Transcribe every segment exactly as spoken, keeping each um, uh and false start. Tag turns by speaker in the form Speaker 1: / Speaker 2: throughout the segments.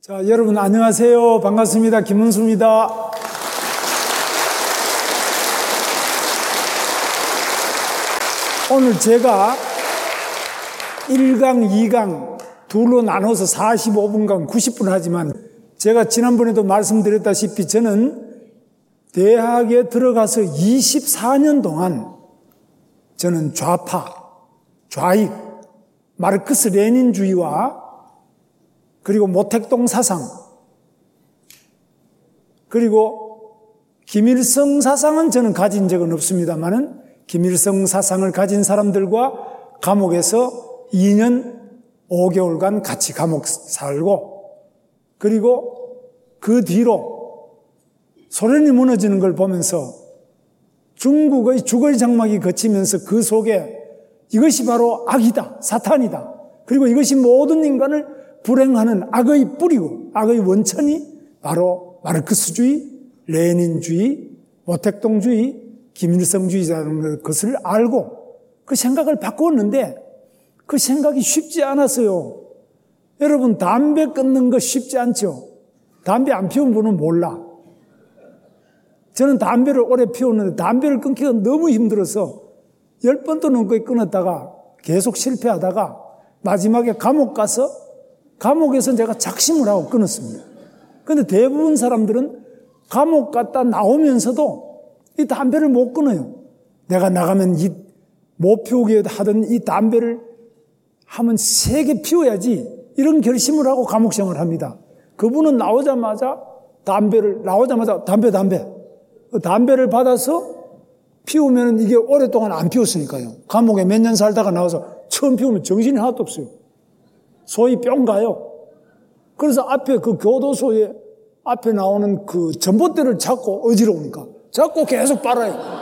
Speaker 1: 자, 여러분 안녕하세요. 반갑습니다. 김은수입니다. 오늘 제가 일 강, 이 강 둘로 나눠서 사십오 분간 구십 분 하지만 제가 지난번에도 말씀드렸다시피 저는 대학에 들어가서 이십사 년 동안 저는 좌파, 좌익, 마르크스 레닌주의와 그리고 모택동 사상, 그리고 김일성 사상은 저는 가진 적은 없습니다만은 김일성 사상을 가진 사람들과 감옥에서 이 년 오 개월간 같이 감옥 살고, 그리고 그 뒤로 소련이 무너지는 걸 보면서 중국의 주거의 장막이 거치면서 그 속에 이것이 바로 악이다, 사탄이다, 그리고 이것이 모든 인간을 불행하는 악의 뿌리고 악의 원천이 바로 마르크스주의, 레닌주의, 모택동주의, 김일성주의라는 것을 알고 그 생각을 바꾸었는데 그 생각이 쉽지 않았어요. 여러분, 담배 끊는 거 쉽지 않죠? 담배 안 피운 분은 몰라. 저는 담배를 오래 피웠는데 담배를 끊기가 너무 힘들어서 열 번도 넘게 끊었다가 계속 실패하다가 마지막에 감옥 가서 감옥에서 제가 작심을 하고 끊었습니다. 그런데 대부분 사람들은 감옥 갔다 나오면서도 이 담배를 못 끊어요. 내가 나가면 이 못 피우게 하던 이 담배를 하면 세 개 피워야지 이런 결심을 하고 감옥 생활을 합니다. 그분은 나오자마자 담배를 나오자마자 담배 담배 그 담배를 받아서 피우면 이게 오랫동안 안 피웠으니까요. 감옥에 몇 년 살다가 나와서 처음 피우면 정신이 하나도 없어요. 소위 뿅 가요. 그래서 앞에 그 교도소에 앞에 나오는 그 전봇대를 잡고 어지러우니까 잡고 계속 빨아요.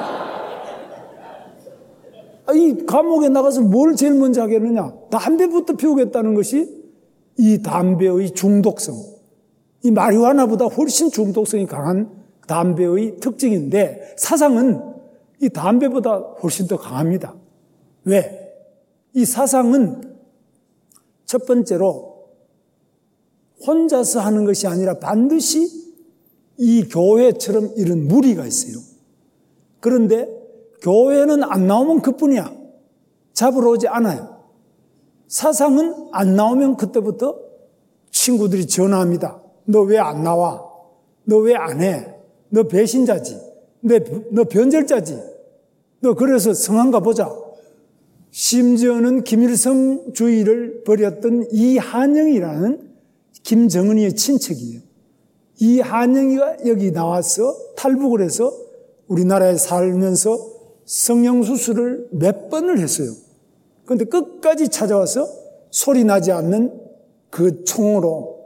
Speaker 1: 이 감옥에 나가서 뭘 제일 먼저 하겠느냐? 담배부터 피우겠다는 것이 이 담배의 중독성, 이 마리화나보다 훨씬 중독성이 강한 담배의 특징인데 사상은 이 담배보다 훨씬 더 강합니다. 왜? 이 사상은 첫 번째로 혼자서 하는 것이 아니라 반드시 이 교회처럼 이런 무리가 있어요. 그런데 교회는 안 나오면 그뿐이야. 잡으러 오지 않아요. 사상은 안 나오면 그때부터 친구들이 전화합니다. 너 왜 안 나와? 너 왜 안 해? 너 배신자지. 너, 너 변절자지. 너 그래서 성한가 보자. 심지어는 김일성주의를 벌였던 이한영이라는 김정은이의 친척이에요. 이한영이가 여기 나와서 탈북을 해서 우리나라에 살면서 성형수술을 몇 번을 했어요. 그런데 끝까지 찾아와서 소리 나지 않는 그 총으로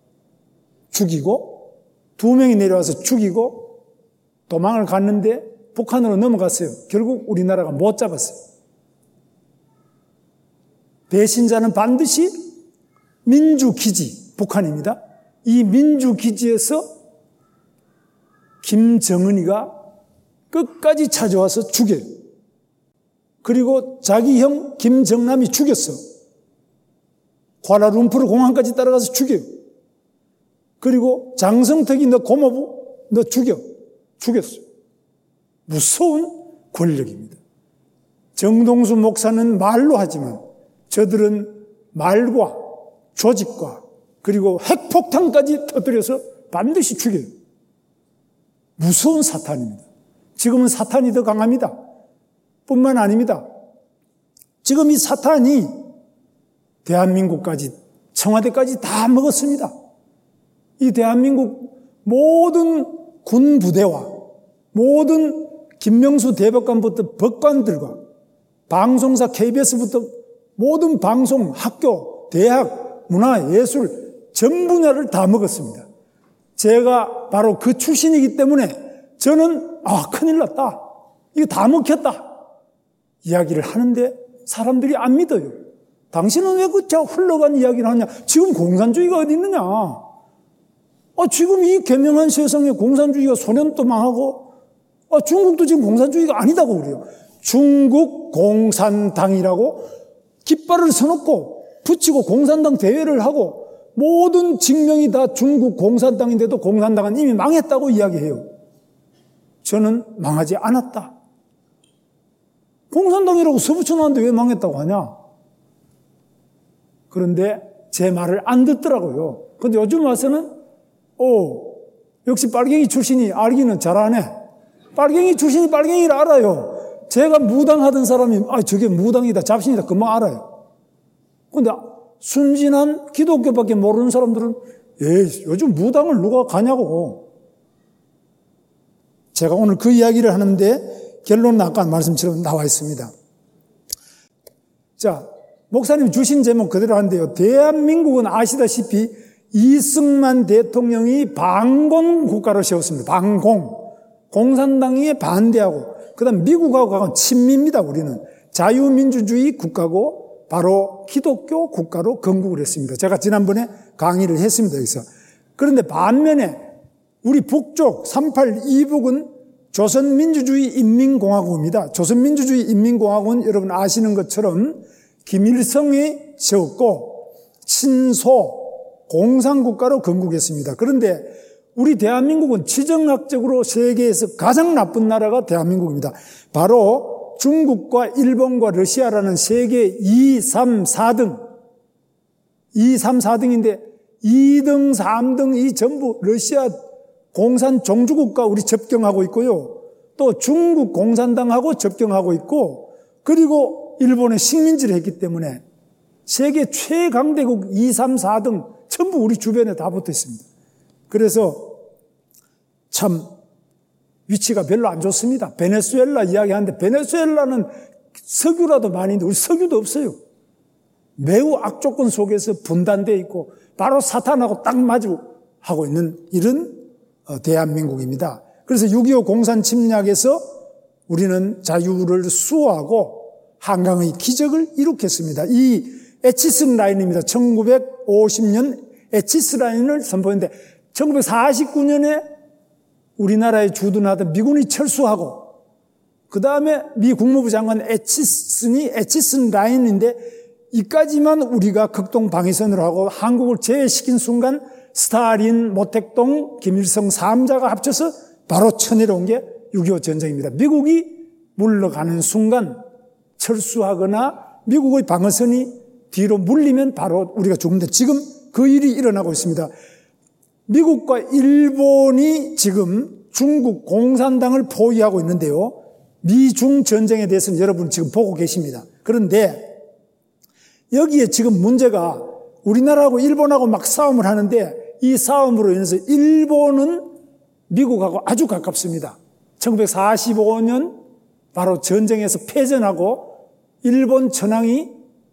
Speaker 1: 죽이고 두 명이 내려와서 죽이고 도망을 갔는데 북한으로 넘어갔어요. 결국 우리나라가 못 잡았어요. 배신자는 반드시 민주기지, 북한입니다. 이 민주기지에서 김정은이가 끝까지 찾아와서 죽여요. 그리고 자기 형 김정남이 죽였어. 쿠알라룸푸르 공항까지 따라가서 죽여요. 그리고 장성택이 너 고모부 너 죽여. 죽였어요. 무서운 권력입니다. 정동수 목사는 말로 하지만 저들은 말과 조직과 그리고 핵폭탄까지 터뜨려서 반드시 죽여요. 무서운 사탄입니다. 지금은 사탄이 더 강합니다. 뿐만 아닙니다. 지금 이 사탄이 대한민국까지 청와대까지 다 먹었습니다. 이 대한민국 모든 군부대와 모든 김명수 대법관부터 법관들과 방송사 케이비에스부터 모든 방송, 학교, 대학, 문화, 예술 전 분야를 다 먹었습니다. 제가 바로 그 출신이기 때문에 저는 아 큰일 났다. 이거 다 먹혔다. 이야기를 하는데 사람들이 안 믿어요. 당신은 왜 그 저 흘러간 이야기를 하냐. 지금 공산주의가 어디 있느냐. 아, 지금 이 개명한 세상에 공산주의가 소련도 망하고 아, 중국도 지금 공산주의가 아니다고 그래요. 중국 공산당이라고 깃발을 서놓고 붙이고 공산당 대회를 하고 모든 직명이 다 중국 공산당인데도 공산당은 이미 망했다고 이야기해요. 저는 망하지 않았다. 공산당이라고 써붙여놨는데 왜 망했다고 하냐? 그런데 제 말을 안 듣더라고요. 근데 요즘 와서는 오, 역시 빨갱이 출신이 알기는 잘하네. 빨갱이 출신이 빨갱이를 알아요. 제가 무당하던 사람이 아 저게 무당이다 잡신이다 금방 알아요. 근데 순진한 기독교밖에 모르는 사람들은 에이 요즘 무당을 누가 가냐고. 제가 오늘 그 이야기를 하는데 결론은 아까 말씀처럼 나와 있습니다. 자, 목사님 주신 제목 그대로 한데요. 대한민국은 아시다시피 이승만 대통령이 반공 국가를 세웠습니다. 반공. 공산당에 반대하고 그 다음 미국하고 친미입니다. 우리는 자유민주주의 국가고 바로 기독교 국가로 건국을 했습니다. 제가 지난번에 강의를 했습니다. 여기서. 그런데 반면에 우리 북쪽 삼팔 이북은 조선민주주의 인민공화국입니다. 조선민주주의 인민공화국은 여러분 아시는 것처럼 김일성이 세웠고 친소 공산국가로 건국했습니다. 그런데 우리 대한민국은 지정학적으로 세계에서 가장 나쁜 나라가 대한민국입니다. 바로 중국과 일본과 러시아라는 세계 이, 삼, 사 등 이, 삼, 사 등인데 이 등, 삼 등이 전부 러시아 공산 종주국과 우리 접경하고 있고요. 또 중국 공산당하고 접경하고 있고 그리고 일본의 식민지를 했기 때문에 세계 최강대국 이, 삼, 사 등 전부 우리 주변에 다 붙어 있습니다. 그래서 참 위치가 별로 안 좋습니다. 베네수엘라 이야기하는데 베네수엘라는 석유라도 많이 있는데 우리 석유도 없어요. 매우 악조건 속에서 분단되어 있고 바로 사탄하고 딱 마주하고 있는 이런 대한민국입니다. 그래서 육이오 공산 침략에서 우리는 자유를 수호하고 한강의 기적을 이룩했습니다. 이 에치슨 라인입니다. 천구백오십 년 에치슨 라인을 선포했는데 천구백사십구 년에 우리나라에 주둔하던 미군이 철수하고 그 다음에 미 국무부 장관 에치슨이 에치슨 라인인데 이까지만 우리가 극동 방위선으로 하고 한국을 제외시킨 순간 스탈린, 모택동, 김일성 삼자가 합쳐서 바로 쳐내려온 게 육이오 전쟁입니다. 미국이 물러가는 순간 철수하거나 미국의 방어선이 뒤로 물리면 바로 우리가 죽는데 지금 그 일이 일어나고 있습니다. 미국과 일본이 지금 중국 공산당을 포위하고 있는데요. 미중 전쟁에 대해서는 여러분 지금 보고 계십니다. 그런데 여기에 지금 문제가 우리나라하고 일본하고 막 싸움을 하는데 이 싸움으로 인해서 일본은 미국하고 아주 가깝습니다. 천구백사십오 년 바로 전쟁에서 패전하고 일본 천황이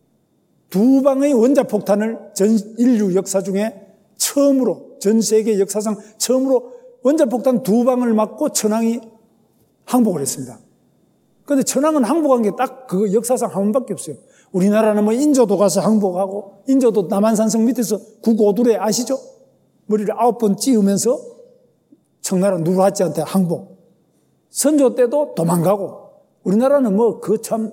Speaker 1: 두 방의 원자폭탄을 전 인류 역사 중에 처음으로 전 세계 역사상 처음으로 원자폭탄 두 방을 맞고 천황이 항복을 했습니다. 그런데 천황은 항복한 게 딱 그 역사상 한 번밖에 없어요. 우리나라는 뭐 인조도 가서 항복하고 인조도 남한산성 밑에서 구고두레 아시죠? 머리를 아홉 번 찧으면서 청나라 누르하치한테 항복. 선조 때도 도망가고 우리나라는 뭐 그 참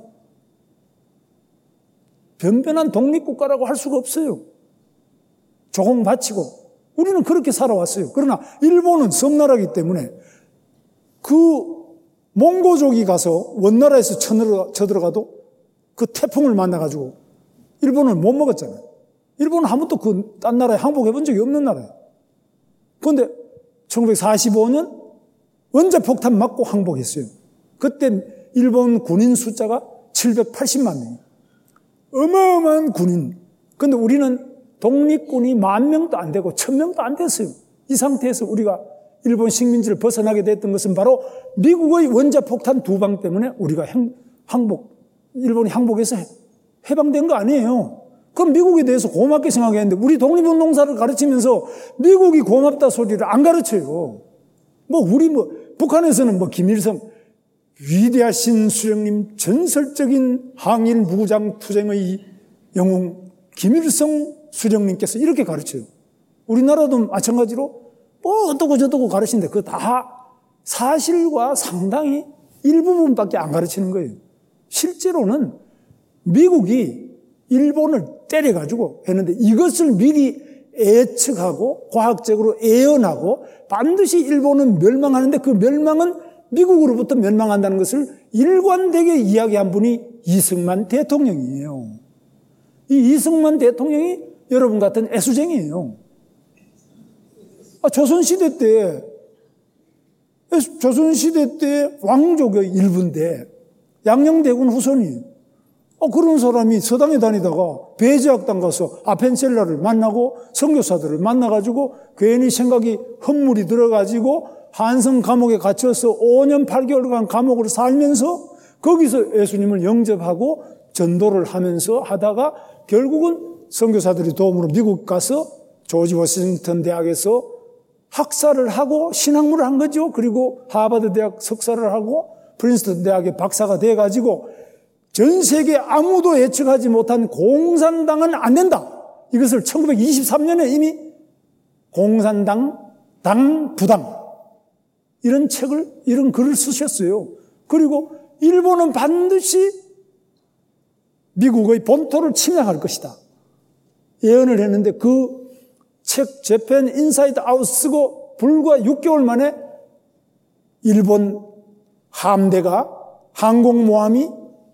Speaker 1: 변변한 독립국가라고 할 수가 없어요. 조공 바치고 우리는 그렇게 살아왔어요. 그러나 일본은 섬나라이기 때문에 그 몽고족이 가서 원나라에서 쳐들어가도 그 태풍을 만나가지고 일본은 못 먹었잖아요. 일본은 한 번도 그 딴 나라에 항복해 본 적이 없는 나라예요. 그런데 천구백사십오 년 원자폭탄 맞고 항복했어요. 그때 일본 군인 숫자가 칠백팔십만 명이에요. 어마어마한 군인. 그런데 우리는 독립군이 만 명도 안 되고 천 명도 안 됐어요. 이 상태에서 우리가 일본 식민지를 벗어나게 됐던 것은 바로 미국의 원자폭탄 두 방 때문에 우리가 항복, 일본이 항복해서 해방된 거 아니에요. 그럼 미국에 대해서 고맙게 생각했는데 우리 독립운동사를 가르치면서 미국이 고맙다 소리를 안 가르쳐요. 뭐 우리 뭐 북한에서는 뭐 김일성 위대하신 수령님 전설적인 항일 무장 투쟁의 영웅 김일성 수령님께서 이렇게 가르쳐요. 우리나라도 마찬가지로 뭐 어떠고 저떠고 가르치는데 그거 다 사실과 상당히 일부분밖에 안 가르치는 거예요. 실제로는 미국이 일본을 때려가지고 했는데 이것을 미리 예측하고 과학적으로 예언하고 반드시 일본은 멸망하는데 그 멸망은 미국으로부터 멸망한다는 것을 일관되게 이야기한 분이 이승만 대통령이에요. 이 이승만 대통령이 여러분 같은 애수쟁이에요. 아, 조선시대 때, 조선시대 때 왕족의 일부인데, 양녕대군 후손이, 아, 그런 사람이 서당에 다니다가 배제학당 가서 아펜셀러를 만나고 선교사들을 만나가지고 괜히 생각이 헛물이 들어가지고 한성 감옥에 갇혀서 오 년 팔 개월간 감옥으로 살면서 거기서 예수님을 영접하고 전도를 하면서 하다가 결국은 선교사들이 도움으로 미국 가서 조지 워싱턴 대학에서 학사를 하고 신학문을 한 거죠. 그리고 하버드 대학 석사를 하고 프린스턴 대학의 박사가 돼가지고 전 세계 아무도 예측하지 못한 공산당은 안 된다. 이것을 천구백이십삼 년에 이미 공산당, 당, 부당 이런 책을, 이런 글을 쓰셨어요. 그리고 일본은 반드시 미국의 본토를 침략할 것이다. 예언을 했는데 그 책 재팬 인사이드 아웃 쓰고 불과 육 개월 만에 일본 함대가 항공모함이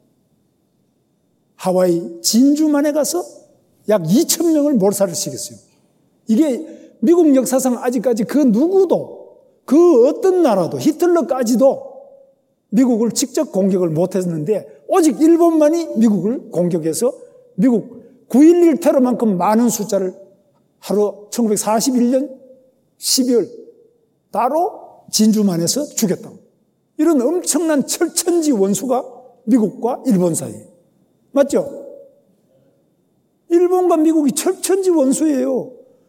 Speaker 1: 하와이 진주만에 가서 약 이천 명을 몰살을 시켰어요. 이게 미국 역사상 아직까지 그 누구도 그 어떤 나라도 히틀러까지도 미국을 직접 공격을 못했는데 오직 일본만이 미국을 공격해서 미국 구일일 테러만큼 많은 숫자를 하루 천구백사십일 년 십이월 따로 진주만에서 죽였다. 이런 엄청난 철천지 원수가 미국과 일본 사이에. 맞죠? 일본과 미국이 철천지 원수예요.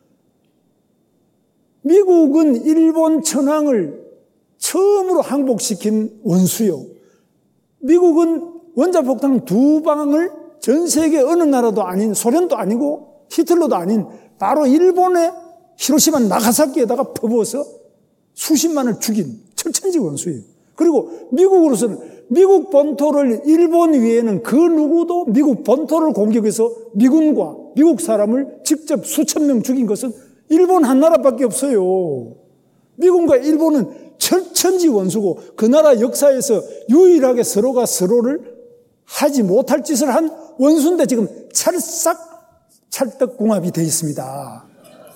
Speaker 1: 미국은 일본 천황을 처음으로 항복시킨 원수요. 미국은 원자폭탄 두 방을 전 세계 어느 나라도 아닌 소련도 아니고 히틀러도 아닌 바로 일본의 히로시마 나가사키에다가 퍼부어서 수십만을 죽인 철천지 원수예요. 그리고 미국으로서는 미국 본토를 일본 위에는 그 누구도 미국 본토를 공격해서 미군과 미국 사람을 직접 수천 명 죽인 것은 일본 한 나라밖에 없어요. 미국과 일본은 철천지 원수고 그 나라 역사에서 유일하게 서로가 서로를 하지 못할 짓을 한 원수인데 지금 찰싹 찰떡궁합이 되어 있습니다.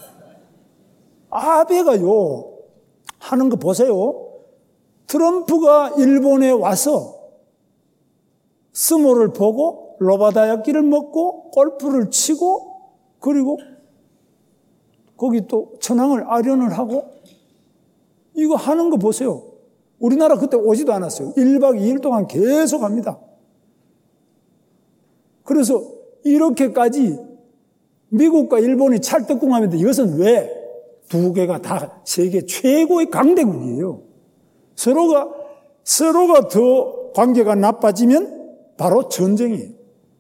Speaker 1: 아베가요 하는 거 보세요. 트럼프가 일본에 와서 스모를 보고 로바다야끼를 먹고 골프를 치고 그리고 거기 또 천황을 아련을 하고 이거 하는 거 보세요. 우리나라 그때 오지도 않았어요. 일 박 이 일 동안 계속 합니다. 그래서 이렇게까지 미국과 일본이 찰떡궁합인데 이것은 왜? 두 개가 다 세계 최고의 강대국이에요. 서로가, 서로가 더 관계가 나빠지면 바로 전쟁이에요.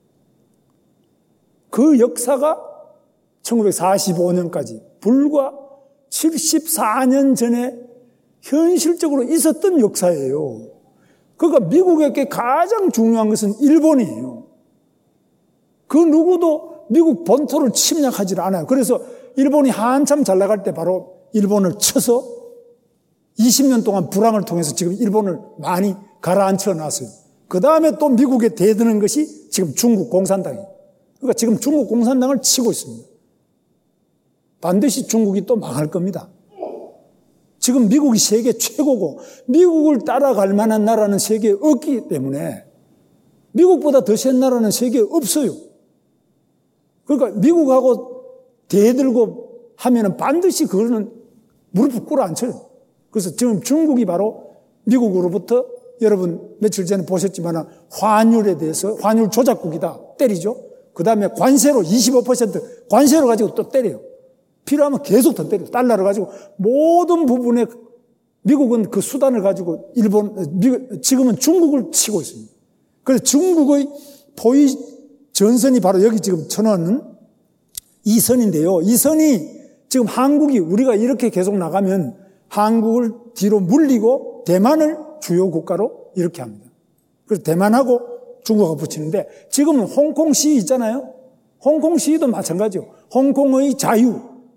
Speaker 1: 그 역사가 천구백사십오 년까지 불과 칠십사 년 전에 현실적으로 있었던 역사예요. 그러니까 미국에게 가장 중요한 것은 일본이에요. 그 누구도 미국 본토를 침략하지 않아요. 그래서 일본이 한참 잘 나갈 때 바로 일본을 쳐서 이십 년 동안 불황을 통해서 지금 일본을 많이 가라앉혀 놨어요. 그 다음에 또 미국에 대드는 것이 지금 중국 공산당이에요. 그러니까 지금 중국 공산당을 치고 있습니다. 반드시 중국이 또 망할 겁니다. 지금 미국이 세계 최고고 미국을 따라갈 만한 나라는 세계에 없기 때문에 미국보다 더 센 나라는 세계에 없어요. 그러니까 미국하고 대들고 하면은 반드시 그거는 무릎을 꿇어앉혀요. 그래서 지금 중국이 바로 미국으로부터 여러분 며칠 전에 보셨지만 환율에 대해서 환율 조작국이다 때리죠. 그 다음에 관세로 이십오 퍼센트 관세로 가지고 또 때려요. 필요하면 계속 더 때려요. 달러를 가지고 모든 부분에 미국은 그 수단을 가지고 일본, 미국, 지금은 중국을 치고 있습니다. 그래서 중국의 포위 전선이 바로 여기 지금 쳐놓은 이 선인데요. 이 선이 지금 한국이 우리가 이렇게 계속 나가면 한국을 뒤로 물리고 대만을 주요 국가로 이렇게 합니다. 그래서 대만하고 중국하고 붙이는데 지금은 홍콩 시위 있잖아요. 홍콩 시위도 마찬가지요. 홍콩의 자유,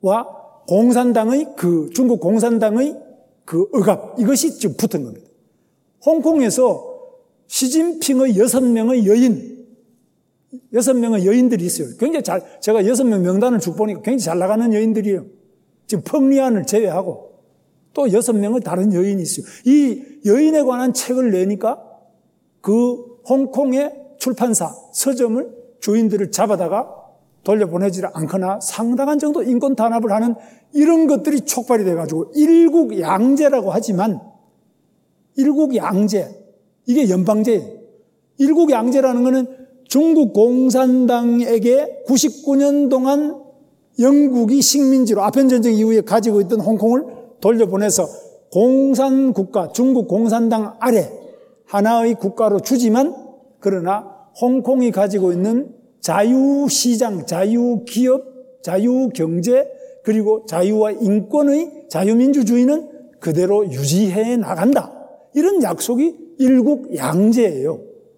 Speaker 1: 공산당의 그 중국 공산당의 그 억압, 이것이 지금 붙은 겁니다. 홍콩에서 시진핑의 여섯 명의 여인, 여섯 명의 여인들이 있어요. 굉장히 잘, 제가 여섯 명 명단을 쭉 보니까 굉장히 잘 나가는 여인들이에요. 지금 펑리안을 제외하고 또 여섯 명의 다른 여인이 있어요. 이 여인에 관한 책을 내니까 그 홍콩의 출판사, 서점을 주인들을 잡아다가 돌려보내지 않거나 상당한 정도 인권 탄압을 하는 이런 것들이 촉발이 돼가지고 일국양제라고 하지만 일국양제, 이게 연방제예요. 일국양제라는 것은 중국 공산당에게 구십구 년 동안 영국이 식민지로 아편전쟁 이후에 가지고 있던 홍콩을 돌려보내서 공산국가, 중국 공산당 아래 하나의 국가로 주지만 그러나 홍콩이 가지고 있는 자유시장, 자유기업, 자유경제 그리고 자유와 인권의 자유민주주의는 그대로 유지해 나간다. 이런 약속이 일국양제예요.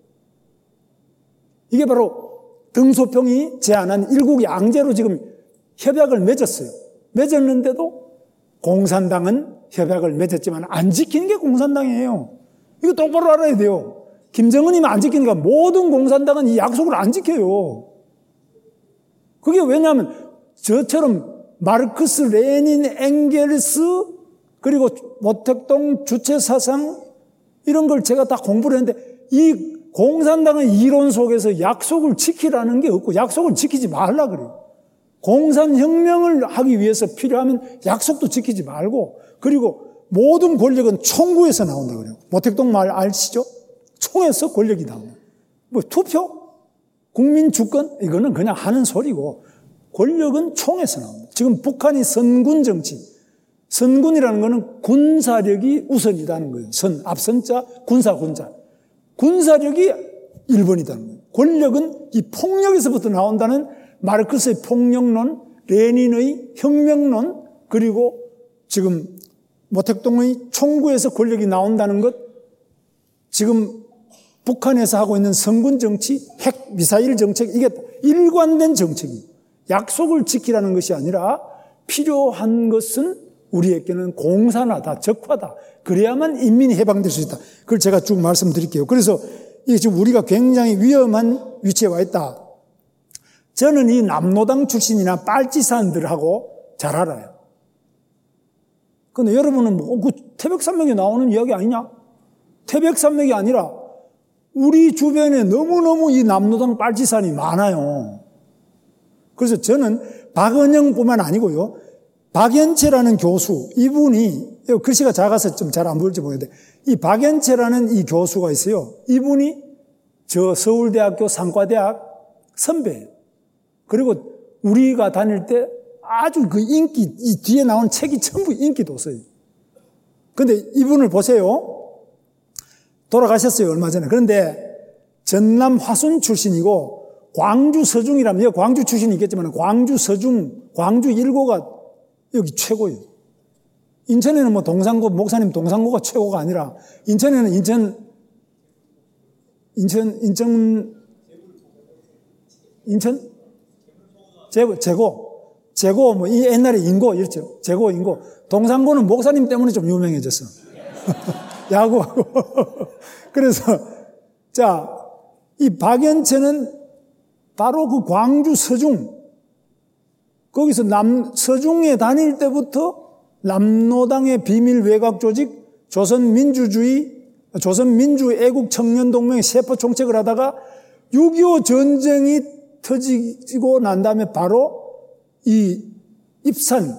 Speaker 1: 이게 바로 등소평이 제안한 일국양제로 지금 협약을 맺었어요. 맺었는데도 공산당은 협약을 맺었지만 안 지키는 게 공산당이에요. 이거 똑바로 알아야 돼요. 김정은이만 안 지키니까 모든 공산당은 이 약속을 안 지켜요. 그게 왜냐하면 저처럼 마르크스, 레닌, 엥겔스 그리고 모택동 주체사상 이런 걸 제가 다 공부를 했는데 이 공산당의 이론 속에서 약속을 지키라는 게 없고 약속을 지키지 말라 그래요. 공산혁명을 하기 위해서 필요하면 약속도 지키지 말고 그리고 모든 권력은 총구에서 나온다 그래요. 모택동 말 아시죠? 총에서 권력이 나옵니다. 뭐 투표? 국민 주권? 이거는 그냥 하는 소리고 권력은 총에서 나옵니다. 지금 북한이 선군 정치, 선군이라는 것은 군사력이 우선이라는 거예요. 선, 앞선자, 군사, 군자. 군사력이 일 번이라는 거예요. 권력은 이 폭력에서부터 나온다는 마르크스의 폭력론, 레닌의 혁명론, 그리고 지금 모택동의 총구에서 권력이 나온다는 것, 지금 북한에서 하고 있는 선군 정치, 핵, 미사일 정책, 이게 일관된 정책이 약속을 지키라는 것이 아니라 필요한 것은 우리에게는 공산화다, 적화다. 그래야만 인민이 해방될 수 있다. 그걸 제가 쭉 말씀드릴게요. 그래서 이게 지금 우리가 굉장히 위험한 위치에 와 있다. 저는 이 남노당 출신이나 빨치산들하고 잘 알아요. 근데 여러분은 뭐, 그 태백산맥에 나오는 이야기 아니냐? 태백산맥이 아니라 우리 주변에 너무너무 이 남노당 빨치산이 많아요. 그래서 저는 박은영뿐만 아니고요. 박연채라는 교수, 이분이, 글씨가 작아서 좀 잘 안 보일지 모르겠는데, 이 박연채라는 이 교수가 있어요. 이분이 저 서울대학교 상과대학 선배예요. 그리고 우리가 다닐 때 아주 그 인기, 이 뒤에 나온 책이 전부 인기 도서예요. 근데 이분을 보세요. 돌아가셨어요, 얼마 전에. 그런데 전남 화순 출신이고, 광주 서중이라면, 광주 출신이 있겠지만, 광주 서중, 광주 일고가 여기 최고예요. 인천에는 뭐 동산고, 목사님 동산고가 최고가 아니라, 인천에는 인천, 인천, 인천, 인천? 제고, 제고, 제고, 뭐, 이 옛날에 인고, 이랬죠. 제고, 인고. 동산고는 목사님 때문에 좀 유명해졌어. 야구하고. 그래서, 자, 이 박연채는 바로 그 광주 서중, 거기서 남, 서중에 다닐 때부터 남노당의 비밀 외곽 조직, 조선민주주의, 조선민주애국청년동맹의 세포 총책을 하다가 육이오 전쟁이 터지고 난 다음에 바로 이 입산,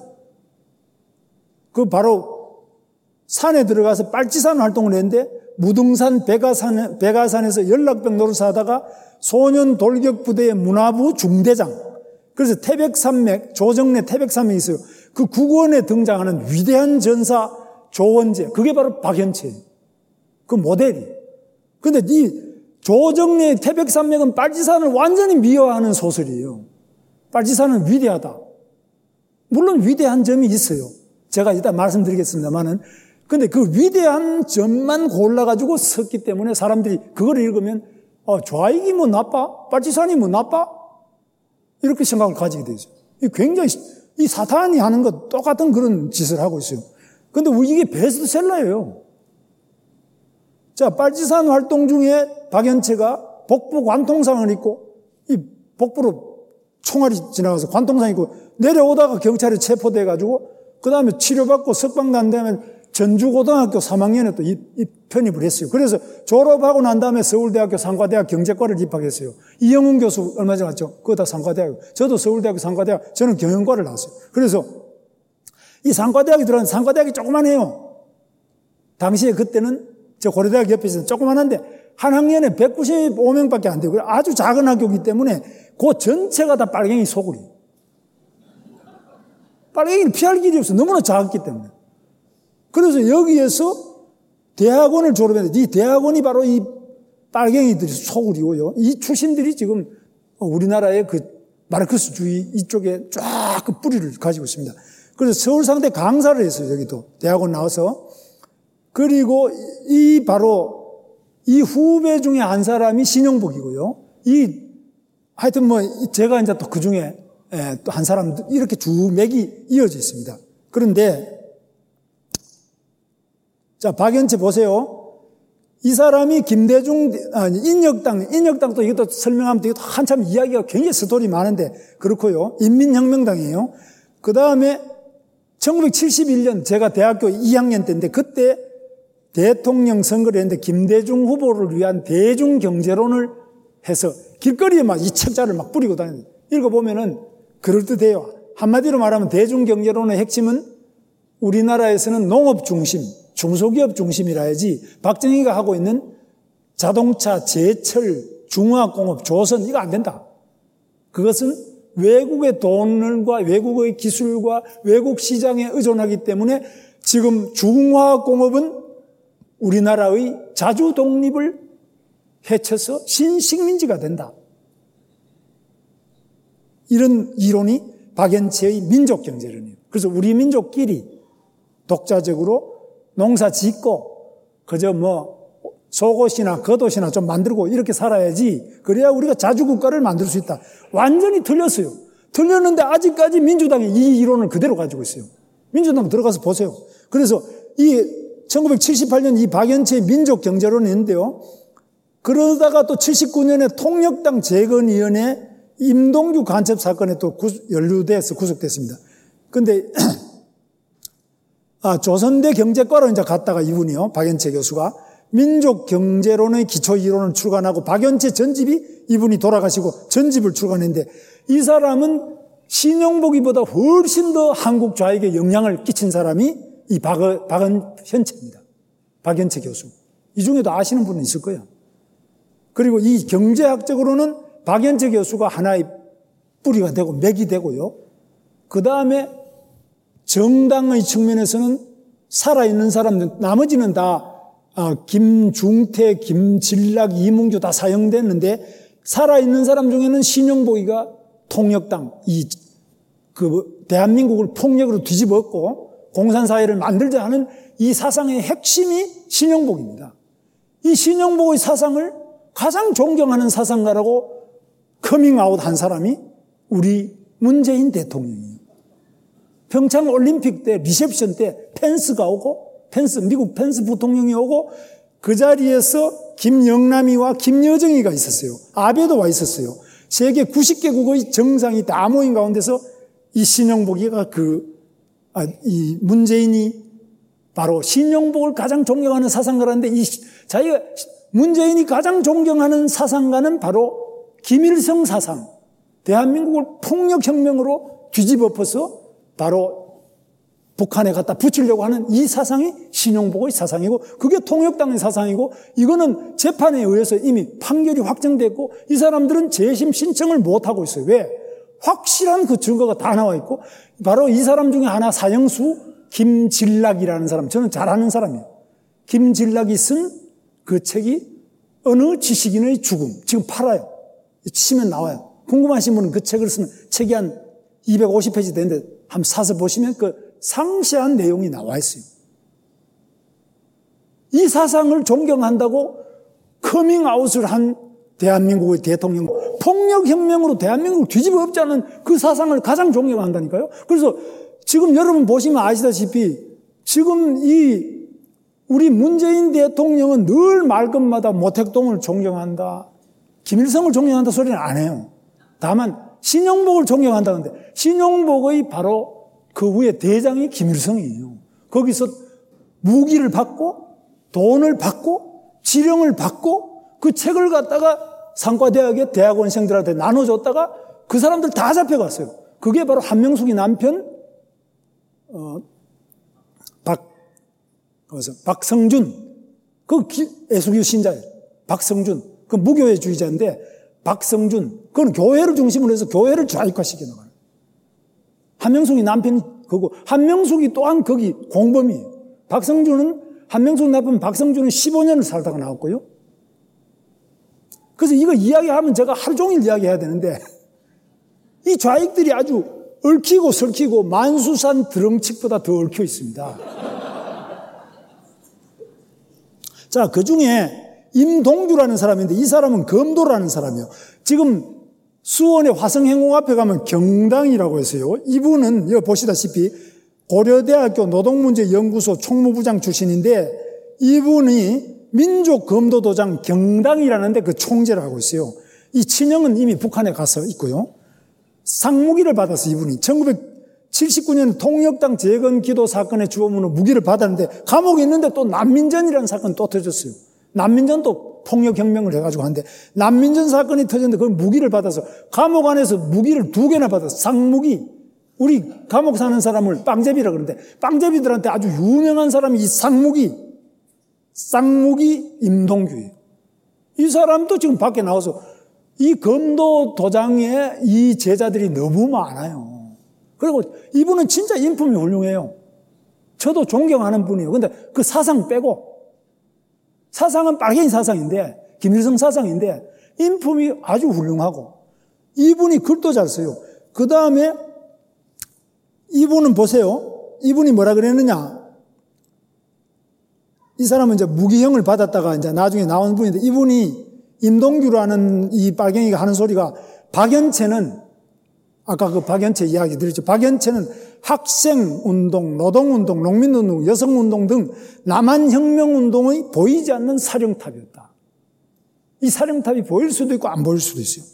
Speaker 1: 그 바로 산에 들어가서 빨치산 활동을 했는데 무등산 백아산, 백아산에서 연락병 노릇을 하다가 소년 돌격 부대의 문화부 중대장. 그래서 태백산맥, 조정래 태백산맥이 있어요. 그 국원에 등장하는 위대한 전사 조원재. 그게 바로 박연채예요. 그 모델이. 근데 이 조정래 태백산맥은 빨치산을 완전히 미화하는 소설이에요. 빨치산은 위대하다. 물론 위대한 점이 있어요. 제가 이따 말씀드리겠습니다만은. 근데 그 위대한 점만 골라가지고 썼기 때문에 사람들이 그걸 읽으면, 어, 좌익이 뭐 나빠? 빨치산이 뭐 나빠? 이렇게 생각을 가지게 되죠. 이 굉장히 이 사탄이 하는 것 똑같은 그런 짓을 하고 있어요. 근데 이게 베스트셀러예요. 자, 빨치산 활동 중에 박연채가 복부 관통상을 입고, 이 복부로 총알이 지나가서 관통상 입고 내려오다가 경찰에 체포돼가지고, 그 다음에 치료받고 석방 난 다음에 전주고등학교 삼 학년에 또 입, 입, 편입을 했어요. 그래서 졸업하고 난 다음에 서울대학교 상과대학 경제과를 입학했어요. 이영훈 교수 얼마 전에 왔죠? 그거 다 상과대학. 저도 서울대학교 상과대학, 저는 경영과를 나왔어요. 그래서 이 상과대학이 들어간 상과대학이 조그만해요. 당시에 그때는 저 고려대학 옆에 있어서 조그만한데 한 학년에 백구십오 명밖에 안 되고 아주 작은 학교이기 때문에 그 전체가 다 빨갱이 소굴이. 빨갱이를 피할 길이 없어. 너무나 작았기 때문에. 그래서 여기에서 대학원을 졸업했는데 이 대학원이 바로 이 빨갱이들이 소굴이고요. 이 출신들이 지금 우리나라의 그 마르크스주의 이쪽에 쫙 그 뿌리를 가지고 있습니다. 그래서 서울상대 강사를 했어요. 여기도 대학원 나와서. 그리고 이 바로 이 후배 중에 한 사람이 신영복이고요. 이 하여튼 뭐 제가 이제 또 그 중에 또 한 사람 이렇게 쭉 맥이 이어져 있습니다. 그런데 자, 박연채 보세요. 이 사람이 김대중, 아니, 인혁당, 인혁당도 이것도 설명하면 이것도 한참 이야기가 굉장히 스토리 많은데, 그렇고요. 인민혁명당이에요. 그 다음에 천구백칠십일 년 제가 대학교 이 학년 때인데, 그때 대통령 선거를 했는데, 김대중 후보를 위한 대중경제론을 해서 길거리에 막 이 책자를 막 뿌리고 다니는, 읽어보면은 그럴듯해요. 한마디로 말하면 대중경제론의 핵심은 우리나라에서는 농업 중심, 중소기업 중심이라 해야지 박정희가 하고 있는 자동차, 제철, 중화공업, 조선 이거 안 된다. 그것은 외국의 돈과 외국의 기술과 외국 시장에 의존하기 때문에 지금 중화공업은 우리나라의 자주 독립을 해쳐서 신식민지가 된다. 이런 이론이 박연채의 민족경제론이에요. 그래서 우리 민족끼리 독자적으로 농사 짓고 그저 뭐 속옷이나 겉옷이나 좀 만들고 이렇게 살아야지 그래야 우리가 자주국가를 만들 수 있다. 완전히 틀렸어요. 틀렸는데 아직까지 민주당이 이 이론을 그대로 가지고 있어요. 민주당 들어가서 보세요. 그래서 이 천구백칠십팔 년 이 박연채의 민족경제론이 있는데요. 그러다가 또 칠십구 년에 통역당 재건위원회 임동규 간첩 사건에 또 연루돼서 구속됐습니다. 근데 아, 조선대 경제과로 이제 갔다가 이분이요, 박연채 교수가 민족경제론의 기초이론을 출간하고 박연채 전집이 이분이 돌아가시고 전집을 출간했는데 이 사람은 신영복이보다 훨씬 더 한국 좌익에 영향을 끼친 사람이 이 박, 박연채입니다. 박연채 교수. 이 중에도 아시는 분은 있을 거예요. 그리고 이 경제학적으로는 박연채 교수가 하나의 뿌리가 되고 맥이 되고요. 그 다음에 정당의 측면에서는 살아있는 사람들, 나머지는 다 김중태, 김진락, 이문규 다 사형됐는데 살아있는 사람 중에는 신영복이가 통역당, 이, 그, 대한민국을 폭력으로 뒤집었고 공산사회를 만들자 하는 이 사상의 핵심이 신영복입니다. 이 신영복의 사상을 가장 존경하는 사상가라고 커밍아웃 한 사람이 우리 문재인 대통령이에요. 평창 올림픽 때 리셉션 때 펜스가 오고 펜스 미국 펜스 부통령이 오고 그 자리에서 김영남이와 김여정이가 있었어요. 아베도 와 있었어요. 세계 구십 개국의 정상이 다 모인 가운데서 이 신영복이가 그 아, 이 문재인이 바로 신영복을 가장 존경하는 사상가라는데 이 자기가 문재인이 가장 존경하는 사상가는 바로 김일성 사상, 대한민국을 폭력혁명으로 뒤집어 엎어서 바로 북한에 갖다 붙이려고 하는 이 사상이 신영복의 사상이고 그게 통역당의 사상이고 이거는 재판에 의해서 이미 판결이 확정됐고 이 사람들은 재심 신청을 못하고 있어요. 왜? 확실한 그 증거가 다 나와 있고 바로 이 사람 중에 하나 사형수 김진락이라는 사람, 저는 잘 아는 사람이에요. 김진락이 쓴 그 책이 어느 지식인의 죽음, 지금 팔아요. 치면 나와요. 궁금하신 분은 그 책을 쓰면 책이 한 이백오십 페이지 되는데 한번 사서 보시면 그 상세한 내용이 나와 있어요. 이 사상을 존경한다고 커밍아웃을 한 대한민국의 대통령 통역혁명으로 대한민국을 뒤집어 엎자는 그 사상을 가장 존경한다니까요. 그래서 지금 여러분 보시면 아시다시피 지금 이 우리 문재인 대통령은 늘 말끝마다 모택동을 존경한다, 김일성을 존경한다 소리는 안 해요. 다만 신용복을 존경한다는데 신용복의 바로 그 위에 대장이 김일성이에요. 거기서 무기를 받고 돈을 받고 지령을 받고 그 책을 갖다가 상과대학의 대학원생들한테 나눠줬다가 그 사람들 다 잡혀갔어요. 그게 바로 한명숙이 남편 어, 박, 그래서 박성준, 그 애수교 신자예요. 박성준, 그 무교회주의자인데 박성준, 그건 교회를 중심으로 해서 교회를 좌익화시켜 나가요. 한명숙이 남편이 그거, 한명숙이 또한 거기 공범이에요. 박성준은, 한명숙 남편 박성준은 십오 년을 살다가 나왔고요. 그래서 이거 이야기하면 제가 하루 종일 이야기해야 되는데, 이 좌익들이 아주 얽히고 설키고 만수산 드렁치보다 더 얽혀 있습니다. 자, 그 중에 임동규라는 사람인데 이 사람은 검도라는 사람이에요. 지금 수원의 화성행궁 앞에 가면 경당이라고 해서요. 이분은 여기 보시다시피 고려대학교 노동문제연구소 총무부장 출신인데 이분이 민족검도도장 경당이라는데 그 총재를 하고 있어요. 이 친형은 이미 북한에 가서 있고요. 상무기를 받아서 이분이 천구백칠십구 년 통역당 재건기도 사건의 주범으로 무기를 받았는데 감옥에 있는데 또 난민전이라는 사건이 또 터졌어요. 난민전도 통역혁명을 해가지고 하는데 난민전 사건이 터졌는데 그 무기를 받아서 감옥 안에서 무기를 두 개나 받아서 상무기, 우리 감옥 사는 사람을 빵제비라 그러는데 빵제비들한테 아주 유명한 사람이 이 상무기, 쌍무기 임동규예요. 이 사람도 지금 밖에 나와서 이 검도 도장에 이 제자들이 너무 많아요. 그리고 이분은 진짜 인품이 훌륭해요. 저도 존경하는 분이에요. 근데 그 사상 빼고, 사상은 빨갱이 사상인데, 김일성 사상인데, 인품이 아주 훌륭하고, 이분이 글도 잘 써요. 그 다음에, 이분은 보세요. 이분이 뭐라 그랬느냐. 이 사람은 이제 무기형을 받았다가 이제 나중에 나온 분인데, 이분이 임동규라는 이 빨갱이가 하는 소리가, 박연채는, 아까 그 박연채 이야기 드렸죠. 박연채는 학생운동, 노동운동, 농민운동, 여성운동 등 남한혁명운동의 보이지 않는 사령탑이었다. 이 사령탑이 보일 수도 있고 안 보일 수도 있어요.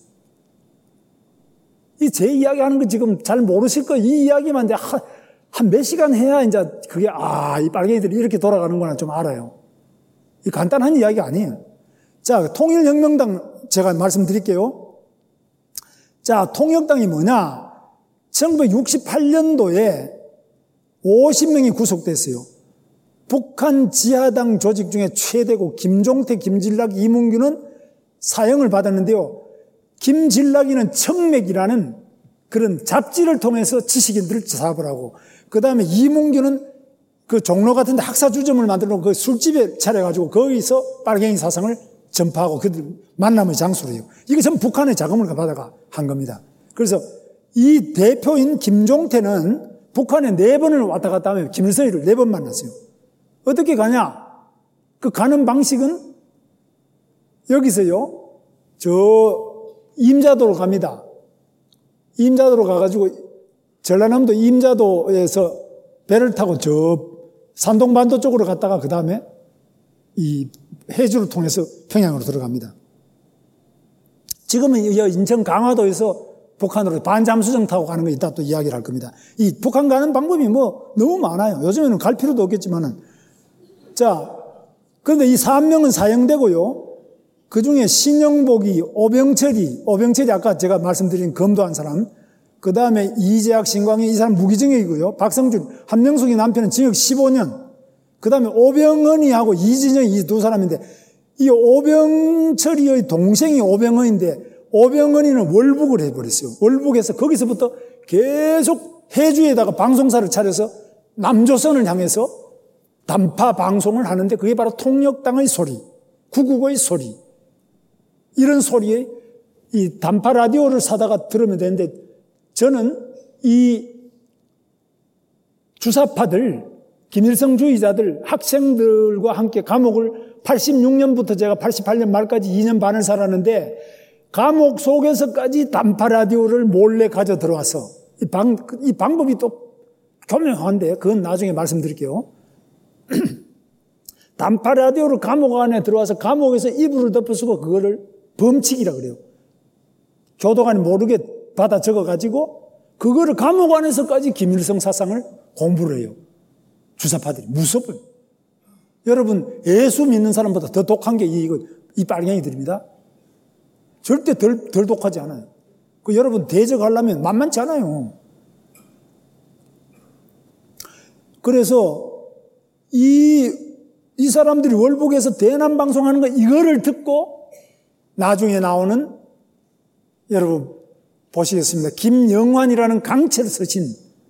Speaker 1: 이 제 이야기하는 거 지금 잘 모르실 거예요. 이 이야기만 이제 한 몇 시간 해야 이제 그게 아, 이 빨갱이들이 이렇게 돌아가는구나 좀 알아요. 이 간단한 이야기 아니에요. 자, 통일혁명당 제가 말씀드릴게요. 자, 통역당이 뭐냐? 천구백육십팔 년도에 오십 명이 구속됐어요. 북한 지하당 조직 중에 최대고 김종태, 김진락, 이문규는 사형을 받았는데요. 김진락이는 청맥이라는 그런 잡지를 통해서 지식인들을 잡으라고 하고, 그 다음에 이문규는 그 종로 같은 데 학사주점을 만들어 놓고 그 술집에 차려가지고 거기서 빨갱이 사상을 전파하고 그들 만남의 장소로 해요. 이게 전부 북한의 자금을 받아가 한 겁니다. 그래서 이 대표인 김종태는 북한에 네 번을 왔다 갔다 하면 김일성이를 네 번 만났어요. 어떻게 가냐? 그 가는 방식은 여기서요, 저 임자도로 갑니다. 임자도로 가가지고 전라남도 임자도에서 배를 타고 저 산동반도 쪽으로 갔다가 그 다음에 이 해주를 통해서 평양으로 들어갑니다. 지금은 인천 강화도에서 북한으로 반잠수정 타고 가는 거 이따 또 이야기를 할 겁니다. 이 북한 가는 방법이 뭐 너무 많아요. 요즘에는 갈 필요도 없겠지만은. 자, 그런데 이 세 명은 사형되고요. 그 중에 신영복이, 오병철이, 오병철이 아까 제가 말씀드린 검도한 사람, 그 다음에 이재학, 신광희 이 사람 무기징역이고요. 박성준, 한명숙이 남편은 징역 십오 년. 그 다음에 오병헌이하고 이진영이 이 두 사람인데, 이 오병철이의 동생이 오병헌인데, 오병헌이는 월북을 해버렸어요. 월북해서 거기서부터 계속 해주에다가 방송사를 차려서 남조선을 향해서 단파 방송을 하는데 그게 바로 통역당의 소리, 구국의 소리. 이런 소리에 이 단파 라디오를 사다가 들으면 되는데 저는 이 주사파들, 김일성주의자들, 학생들과 함께 감옥을 팔십육 년부터 제가 팔십팔 년 말까지 이 년 반을 살았는데 감옥 속에서까지 단파 라디오를 몰래 가져 들어와서 이, 방, 이 방법이 또 교묘한데 그건 나중에 말씀드릴게요. 단파 라디오를 감옥 안에 들어와서 감옥에서 이불을 덮어쓰고 그거를 범칙이라 그래요. 교도관이 모르게 받아 적어가지고 그거를 감옥 안에서까지 김일성 사상을 공부를 해요. 주사파들이 무섭어요. 여러분 예수 믿는 사람보다 더 독한 게 이, 이 빨갱이들입니다. 절대 덜, 덜 독하지 않아요. 그 여러분 대적하려면 만만치 않아요. 그래서 이, 이 사람들이 월북에서 대남 방송하는 거 이거를 듣고 나중에 나오는 여러분 보시겠습니다. 김영환이라는 강체를 쓰신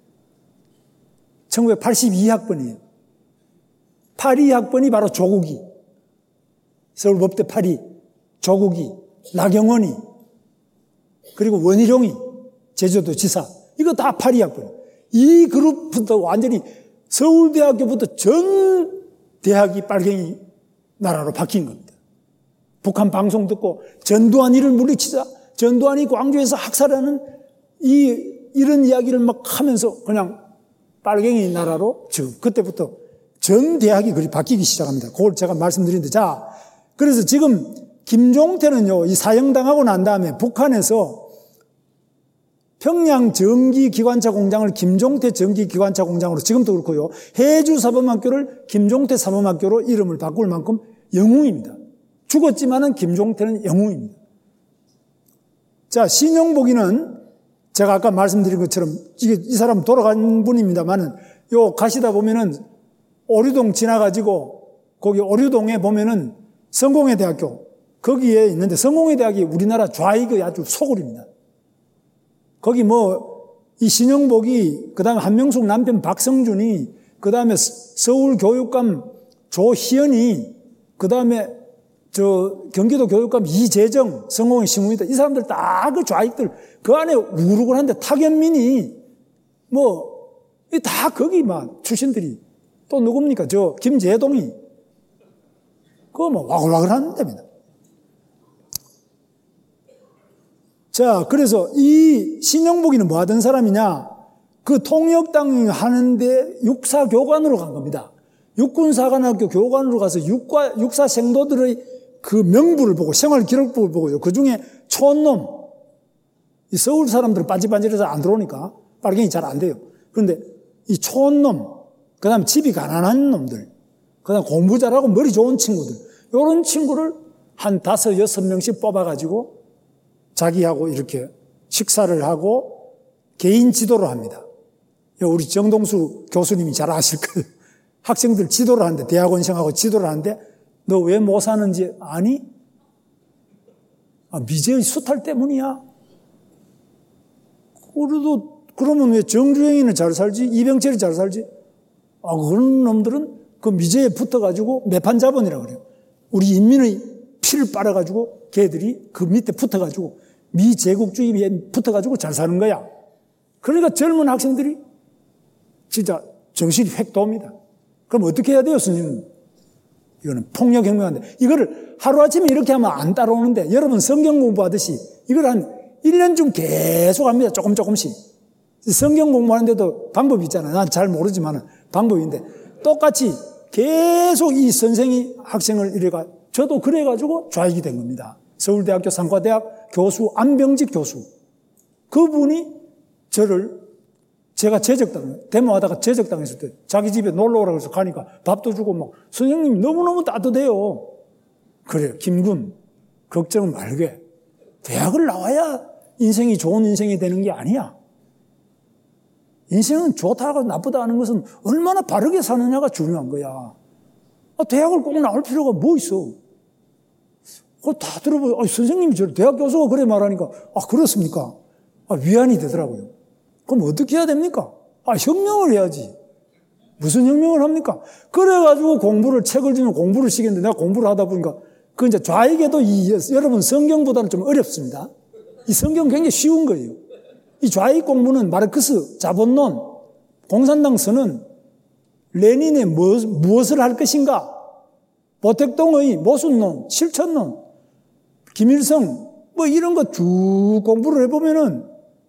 Speaker 1: 천구백팔십이 학번이에요. 팔십이 학번이 바로 조국이, 서울법대 팔십이, 조국이, 나경원이, 그리고 원희룡이, 제주도 지사, 이거 다 팔십이 학번. 이 그룹부터 완전히 서울대학교부터 전 대학이 빨갱이 나라로 바뀐 겁니다. 북한 방송 듣고 전두환이를 물리치자, 전두환이 광주에서 학살하는 이, 이런 이야기를 막 하면서 그냥 빨갱이 나라로 지금 그때부터 전 대학이 그리 바뀌기 시작합니다. 그걸 제가 말씀드리는데, 자, 그래서 지금 김종태는요, 이 사형당하고 난 다음에 북한에서 평양 전기기관차 공장을 김종태 전기기관차 공장으로 지금도 그렇고요. 해주 사범학교를 김종태 사범학교로 이름을 바꿀 만큼 영웅입니다. 죽었지만은 김종태는 영웅입니다. 자, 신영복이는 제가 아까 말씀드린 것처럼 이게 이 사람 돌아간 분입니다만은 요 가시다 보면은 오류동 지나가지고 거기 오류동에 보면은 성공회 대학교 거기에 있는데 성공회 대학이 우리나라 좌익의 아주 소굴입니다. 거기 뭐 이 신영복이 그다음에 한명숙 남편 박성준이 그다음에 서울 교육감 조희연이 그다음에 저 경기도 교육감 이재정 성공회 신문이다. 이 사람들 다 그 좌익들 그 안에 우르르 하는데 타견민이 뭐 다 거기 막 출신들이 또 누굽니까? 저 김재동이 그거 뭐 와글와글 하는 데입니다. 자, 그래서 이 신영복이는 뭐 하던 사람이냐? 그 통역당 하는데 육사 교관으로 간 겁니다. 육군사관학교 교관으로 가서 육과, 육사 생도들의 그 명부를 보고 생활 기록부를 보고요. 그 중에 촌놈, 이 서울 사람들은 반질반질해서 안 들어오니까 빨갱이 잘 안 돼요. 그런데 이 촌놈, 그 다음 집이 가난한 놈들, 그 다음 공부 잘하고 머리 좋은 친구들, 이런 친구를 한 다섯, 여섯 명씩 뽑아가지고 자기하고 이렇게 식사를 하고 개인 지도를 합니다. 우리 정동수 교수님이 잘 아실 거예요. 학생들 지도를 하는데, 대학원생하고 지도를 하는데, 너 왜 못 사는지 아니? 아, 미제의 수탈 때문이야. 그래도, 그러면 왜 정주행이는 잘 살지? 이병철이 잘 살지? 아, 그런 놈들은 그 미제에 붙어가지고 매판 자본이라고 그래요. 우리 인민의 피를 빨아가지고 걔들이 그 밑에 붙어가지고 미제국주의에 붙어가지고 잘 사는 거야. 그러니까 젊은 학생들이 진짜 정신이 획 돕니다. 그럼 어떻게 해야 돼요, 스님? 이거는 폭력혁명인데, 이거를 하루아침에 이렇게 하면 안 따라오는데, 여러분 성경 공부하듯이 이걸 한 일 년 중 계속 합니다. 조금 조금씩. 성경 공부하는데도 방법이 있잖아요. 난 잘 모르지만 방법인데, 똑같이 계속 이 선생이 학생을 이래가, 저도 그래가지고 좌익이 된 겁니다. 서울대학교 상과대학 교수 안병직 교수. 그분이 저를 제가 제적당, 데모하다가 제적당했을 때 자기 집에 놀러 오라고 해서 가니까 밥도 주고 막 선생님이 너무너무 따뜻해요. 그래요. 김군, 걱정 말게. 대학을 나와야 인생이 좋은 인생이 되는 게 아니야. 인생은 좋다고 나쁘다 하는 것은 얼마나 바르게 사느냐가 중요한 거야. 아, 대학을 꼭 나올 필요가 뭐 있어. 그거 다 들어보요. 아, 선생님이 저 대학 교수가 그래 말하니까, 아, 그렇습니까? 아, 위안이 되더라고요. 그럼 어떻게 해야 됩니까? 아, 혁명을 해야지. 무슨 혁명을 합니까? 그래가지고 공부를, 책을 주면 공부를 시켰는데 내가 공부를 하다 보니까, 그 이제 좌익에도 이, 여러분 성경보다는 좀 어렵습니다. 이 성경 굉장히 쉬운 거예요. 이 좌익 공부는 마르크스, 자본론, 공산당 선언, 레닌의 뭐, 무엇을 할 것인가, 모택동의 모순론, 실천론, 김일성, 뭐 이런 거 쭉 공부를 해보면은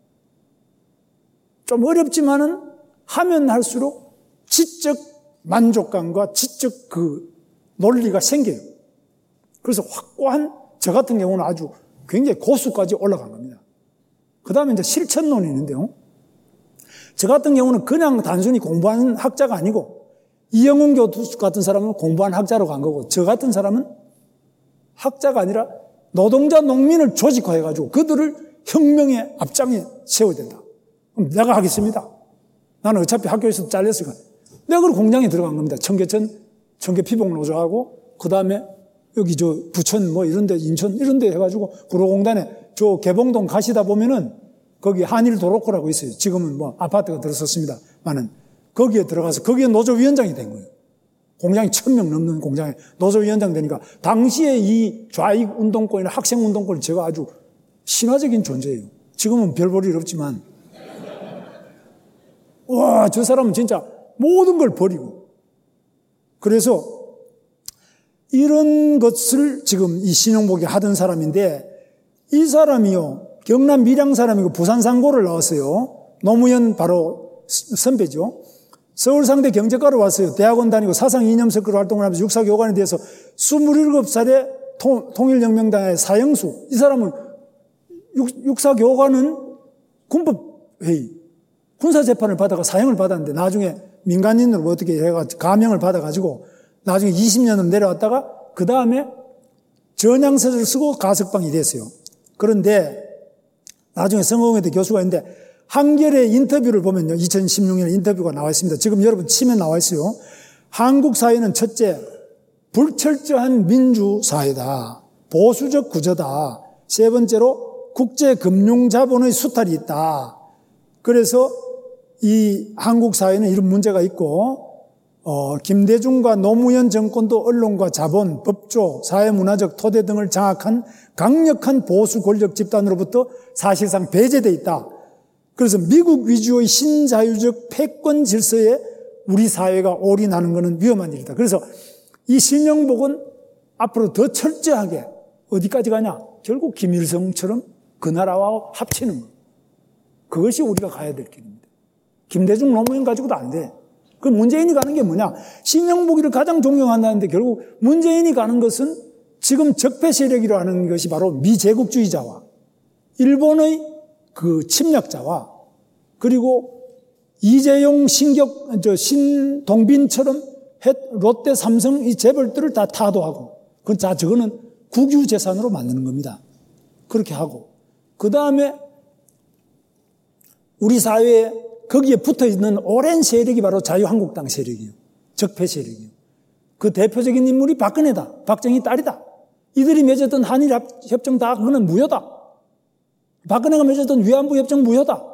Speaker 1: 좀 어렵지만은 하면 할수록 지적 만족감과 지적 그 논리가 생겨요. 그래서 확고한, 저 같은 경우는 아주 굉장히 고수까지 올라간 겁니다. 그 다음에 이제 실천론이 있는데요. 저 같은 경우는 그냥 단순히 공부한 학자가 아니고 이영훈 교수 같은 사람은 공부한 학자로 간 거고, 저 같은 사람은 학자가 아니라 노동자 농민을 조직화해가지고 그들을 혁명의 앞장에 세워야 된다. 그럼 내가 하겠습니다. 나는 어차피 학교에서 잘렸으니까. 내가 그 공장에 들어간 겁니다. 청계천, 청계피복노조하고, 그 다음에 여기 저 부천 뭐 이런 데, 인천 이런 데 해가지고 구로공단에 저 개봉동 가시다 보면은 거기 한일 도로코라고 있어요. 지금은 뭐 아파트가 들어섰습니다만은 거기에 들어가서 거기에 노조위원장이 된 거예요. 공장이 천 명 넘는 공장에 노조위원장 되니까 당시에 이 좌익 운동권이나 학생 운동권이 제가 아주 신화적인 존재예요. 지금은 별 볼 일 없지만 와, 저 사람은 진짜 모든 걸 버리고, 그래서 이런 것을 지금 이 신용복이 하던 사람인데, 이 사람이요 경남 밀양 사람이고 부산 상고를 나왔어요. 노무현 바로 선배죠. 서울상대 경제과로 왔어요. 대학원 다니고 사상 이념 서클 활동을 하면서 육사교관에 대해서 스물일곱 살에 통일혁명당의 사형수. 이 사람은 육, 육사교관은 군법회의, 군사재판을 받아가 사형을 받았는데 나중에 민간인으로 어떻게 해가 감형을 받아가지고 나중에 이십 년을 내려왔다가 그 다음에 전향서를 쓰고 가석방이 됐어요. 그런데 나중에 성공회대 교수가 있는데 한겨레 인터뷰를 보면요, 이천십육 년에 인터뷰가 나와 있습니다. 지금 여러분 치면 나와 있어요. 한국 사회는 첫째, 불철저한 민주사회다. 보수적 구조다. 세 번째로 국제금융자본의 수탈이 있다. 그래서 이 한국 사회는 이런 문제가 있고, 어, 김대중과 노무현 정권도 언론과 자본, 법조, 사회문화적 토대 등을 장악한 강력한 보수 권력 집단으로부터 사실상 배제되어 있다. 그래서 미국 위주의 신자유적 패권 질서에 우리 사회가 올인하는 것은 위험한 일이다. 그래서 이 신영복은 앞으로 더 철저하게 어디까지 가냐? 결국 김일성처럼 그 나라와 합치는 것. 그것이 우리가 가야 될 길입니다. 김대중 노무현 가지고도 안 돼. 그 문재인이 가는 게 뭐냐? 신영복이를 가장 존경한다는데 결국 문재인이 가는 것은 지금 적폐 세력이라 하는 것이 바로 미제국주의자와 일본의 그 침략자와 그리고 이재용, 신격, 저 신동빈처럼 롯데, 삼성 이 재벌들을 다 타도하고, 그건 다 저거는 국유재산으로 만드는 겁니다. 그렇게 하고, 그 다음에 우리 사회에 거기에 붙어 있는 오랜 세력이 바로 자유한국당 세력이에요. 적폐 세력이에요. 그 대표적인 인물이 박근혜다. 박정희 딸이다. 이들이 맺었던 한일 협정 다 그거는 무효다. 박근혜가 맺었던 위안부 협정 무효다.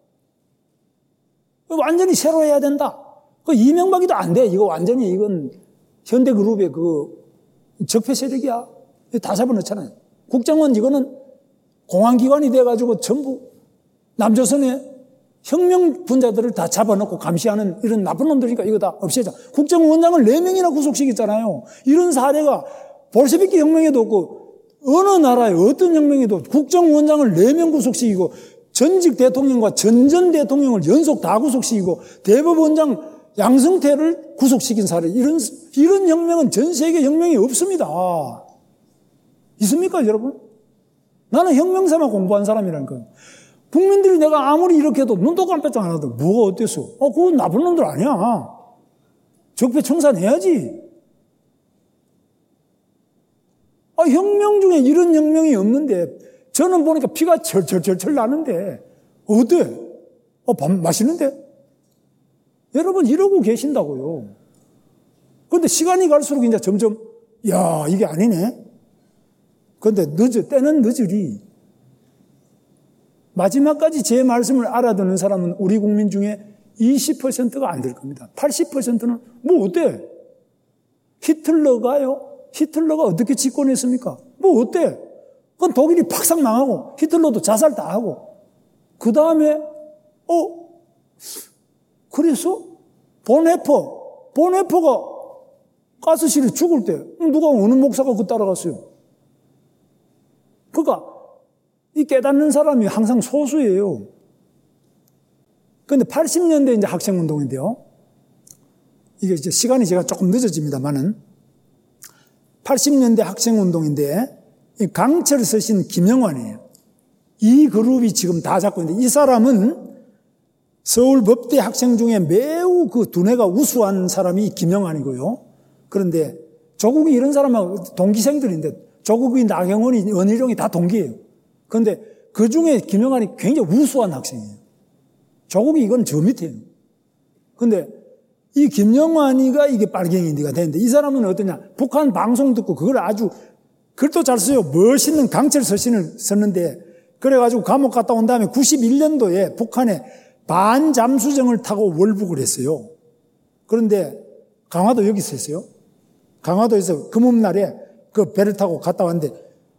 Speaker 1: 완전히 새로 해야 된다. 그 이명박이도 안 돼. 이거 완전히 이건 현대그룹의 그 적폐 세력이야. 다 잡아넣잖아요. 국정원 이거는 공안기관이 돼가지고 전부 남조선의 혁명 분자들을 다 잡아놓고 감시하는 이런 나쁜 놈들이니까 이거 다 없애자. 국정원장을 네 명이나 구속시켰잖아요. 이런 사례가 볼셰비키 혁명에도 없고 어느 나라에 어떤 혁명에도 국정원장을 네 명 구속시키고 전직 대통령과 전전 대통령을 연속 다 구속시키고 대법원장 양승태를 구속시킨 사례. 이런, 이런 혁명은 전 세계 혁명이 없습니다. 있습니까, 여러분? 나는 혁명사만 공부한 사람이라니까요. 국민들이 내가 아무리 이렇게 해도 눈도 깜빡 안 하도 뭐가 어땠어? 어, 그건 나쁜 놈들 아니야. 적폐 청산해야지. 아, 혁명 중에 이런 혁명이 없는데, 저는 보니까 피가 철철철철 나는데, 어때? 어, 밥 맛있는데? 여러분, 이러고 계신다고요. 그런데 시간이 갈수록 이제 점점, 야, 이게 아니네? 그런데 늦어, 때는 늦으리. 마지막까지 제 말씀을 알아듣는 사람은 우리 국민 중에 이십 퍼센트가 안 될 겁니다. 팔십 퍼센트는 뭐 어때? 히틀러가요? 히틀러가 어떻게 집권했습니까? 뭐 어때? 그건 독일이 팍싹 망하고 히틀러도 자살 다 하고 그 다음에 어? 그래서 본헤퍼 본헤퍼가 가스실에 죽을 때 누가 어느 목사가 그 따라갔어요? 그러니까 이 깨닫는 사람이 항상 소수예요. 그런데 팔십 년대 이제 학생운동인데요. 이게 이제 시간이 제가 조금 늦어집니다만은 팔십 년대 학생운동인데 이 강철 서신 김영환이에요. 이 그룹이 지금 다 잡고 있는데 이 사람은 서울법대 학생 중에 매우 그 두뇌가 우수한 사람이 김영환이고요. 그런데 조국이 이런 사람하고 동기생들인데 조국이 나경원이 원희룡이 다 동기예요. 그런데 그 중에 김영환이 굉장히 우수한 학생이에요. 조국이 이건 저 밑에요. 그런데 이 김영환이가 이게 빨갱이가 되는데 이 사람은 어떠냐? 북한 방송 듣고 그걸 아주 글도 잘 써요. 멋있는 강철 서신을 썼는데 그래가지고 감옥 갔다 온 다음에 구십일 년도에 북한에 반잠수정을 타고 월북을 했어요. 그런데 강화도 여기서 했어요. 강화도에서 금음날에 그 배를 타고 갔다 왔는데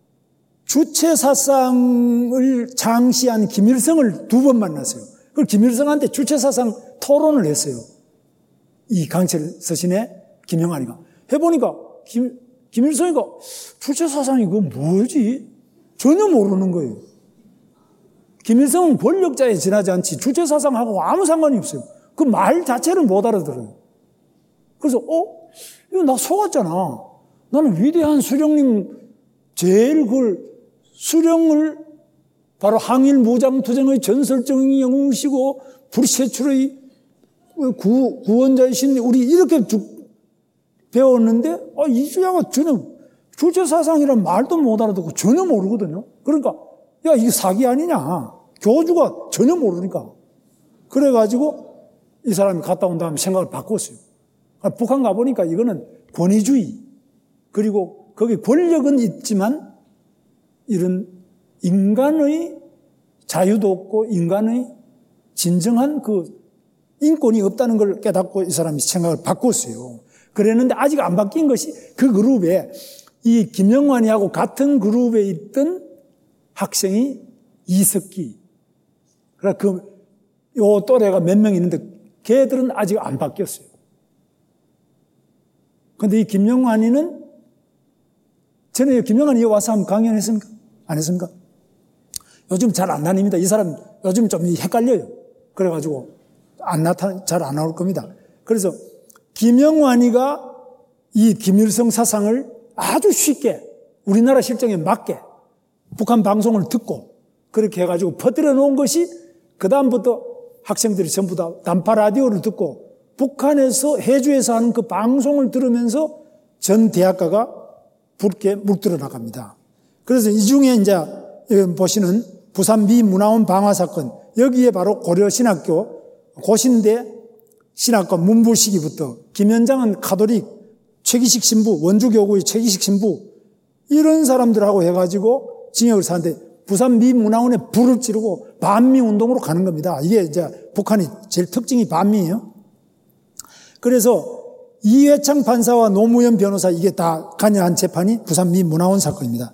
Speaker 1: 주체사상을 창시한 김일성을 두 번 만났어요. 그걸 김일성한테 주체사상 토론을 했어요. 이 강철 서신에 김영환이가. 해보니까 김, 김일성이가 주체사상이 그거 뭐지? 전혀 모르는 거예요. 김일성은 권력자에 지나지 않지 주체사상하고 아무 상관이 없어요. 그 말 자체를 못 알아들어요. 그래서 어? 이거 나 속았잖아. 나는 위대한 수령님 제일 그 수령을 바로 항일 무장투쟁의 전설적인 영웅이시고 불세출의 구, 구원자이신 우리 이렇게 쭉 배웠는데 아, 이주야가 전혀 주체사상이란 말도 못 알아듣고 전혀 모르거든요. 그러니까 야 이게 사기 아니냐. 교주가 전혀 모르니까. 그래가지고 이 사람이 갔다 온 다음에 생각을 바꿨어요. 북한 가보니까 이거는 권위주의 그리고 거기 권력은 있지만 이런 인간의 자유도 없고 인간의 진정한 그 인권이 없다는 걸 깨닫고 이 사람이 생각을 바꿨어요. 그랬는데 아직 안 바뀐 것이 그 그룹에 이 김영환이하고 같은 그룹에 있던 학생이 이석기. 그러니까 그 요 또래가 몇 명 있는데 걔들은 아직 안 바뀌었어요. 그런데 이 김영환이는 전에 김영환이 와서 한번 강연했습니까? 안 했습니까? 요즘 잘 안 다닙니다. 이 사람 요즘 좀 헷갈려요. 그래가지고 안 나타, 잘 안 나올 겁니다. 그래서 김영환이가 이 김일성 사상을 아주 쉽게 우리나라 실정에 맞게 북한 방송을 듣고 그렇게 해가지고 퍼뜨려 놓은 것이 그다음부터 학생들이 전부 다 단파 라디오를 듣고 북한에서 해주에서 하는 그 방송을 들으면서 전 대학가가 붉게 물들어 나갑니다. 그래서 이 중에 이제 보시는 부산 미문화원 방화 사건 여기에 바로 고려신학교 고신대 신학과 문부 시기부터 김현장은 카톨릭 최기식 신부 원주교구의 최기식 신부 이런 사람들하고 해가지고 징역을 사는데 부산 미문화원에 불을 지르고 반미운동으로 가는 겁니다. 이게 이제 북한이 제일 특징이 반미예요. 그래서 이회창 판사와 노무현 변호사 이게 다 관여한 재판이 부산 미문화원 사건입니다.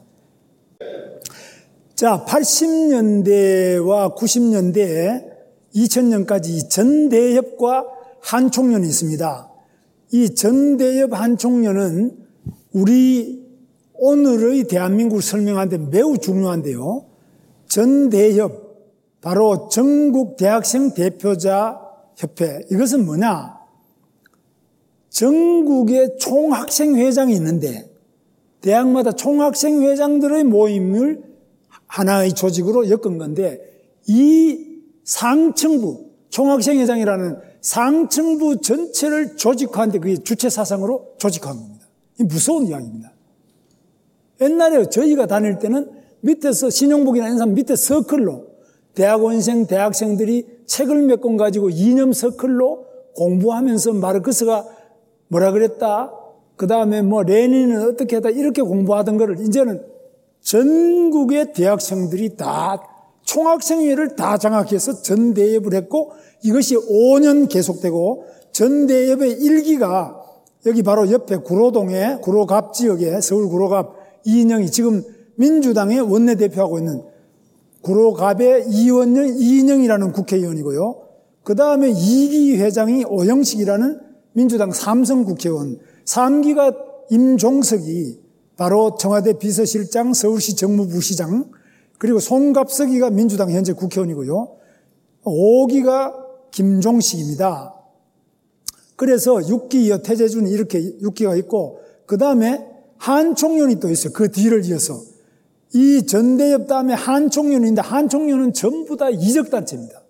Speaker 1: 자, 팔십 년대와 구십 년대에 이천 년까지 전대협과 한총련이 있습니다. 이 전대협 한총련은 우리 오늘의 대한민국을 설명하는데 매우 중요한데요. 전대협, 바로 전국 대학생 대표자 협회. 이것은 뭐냐? 전국에 총학생회장이 있는데 대학마다 총학생회장들의 모임을 하나의 조직으로 엮은 건데 이 상층부, 총학생회장이라는 상층부 전체를 조직화하는데 그게 주체사상으로 조직화한 겁니다. 이 무서운 이야기입니다. 옛날에 저희가 다닐 때는 밑에서 신용복이나 이런 사람 밑에 서클로 대학원생, 대학생들이 책을 몇 권 가지고 이념 서클로 공부하면서 마르크스가 뭐라 그랬다, 그 다음에 뭐 레닌은 어떻게 했다 이렇게 공부하던 거를 이제는 전국의 대학생들이 다 총학생회를 다 장악해서 전대협을 했고 이것이 오 년 계속되고 전대협의 일기가 여기 바로 옆에 구로동에 구로갑 지역에 서울 구로갑 이인영이 지금 민주당의 원내대표하고 있는 구로갑의 이원영, 이인영이라는 국회의원이고요. 그 다음에 이 기 회장이 오영식이라는 민주당 삼성 국회의원, 삼 기가 임종석이 바로 청와대 비서실장, 서울시 정무부시장, 그리고 송갑석이가 민주당 현재 국회의원이고요. 오 기가 김종식입니다. 그래서 육 기 이어 태재준이 이렇게 육 기가 있고, 그 다음에 한총련이 또 있어요. 그 뒤를 이어서. 이 전대협 다음에 한총련인데, 한총련은 전부 다 이적단체입니다.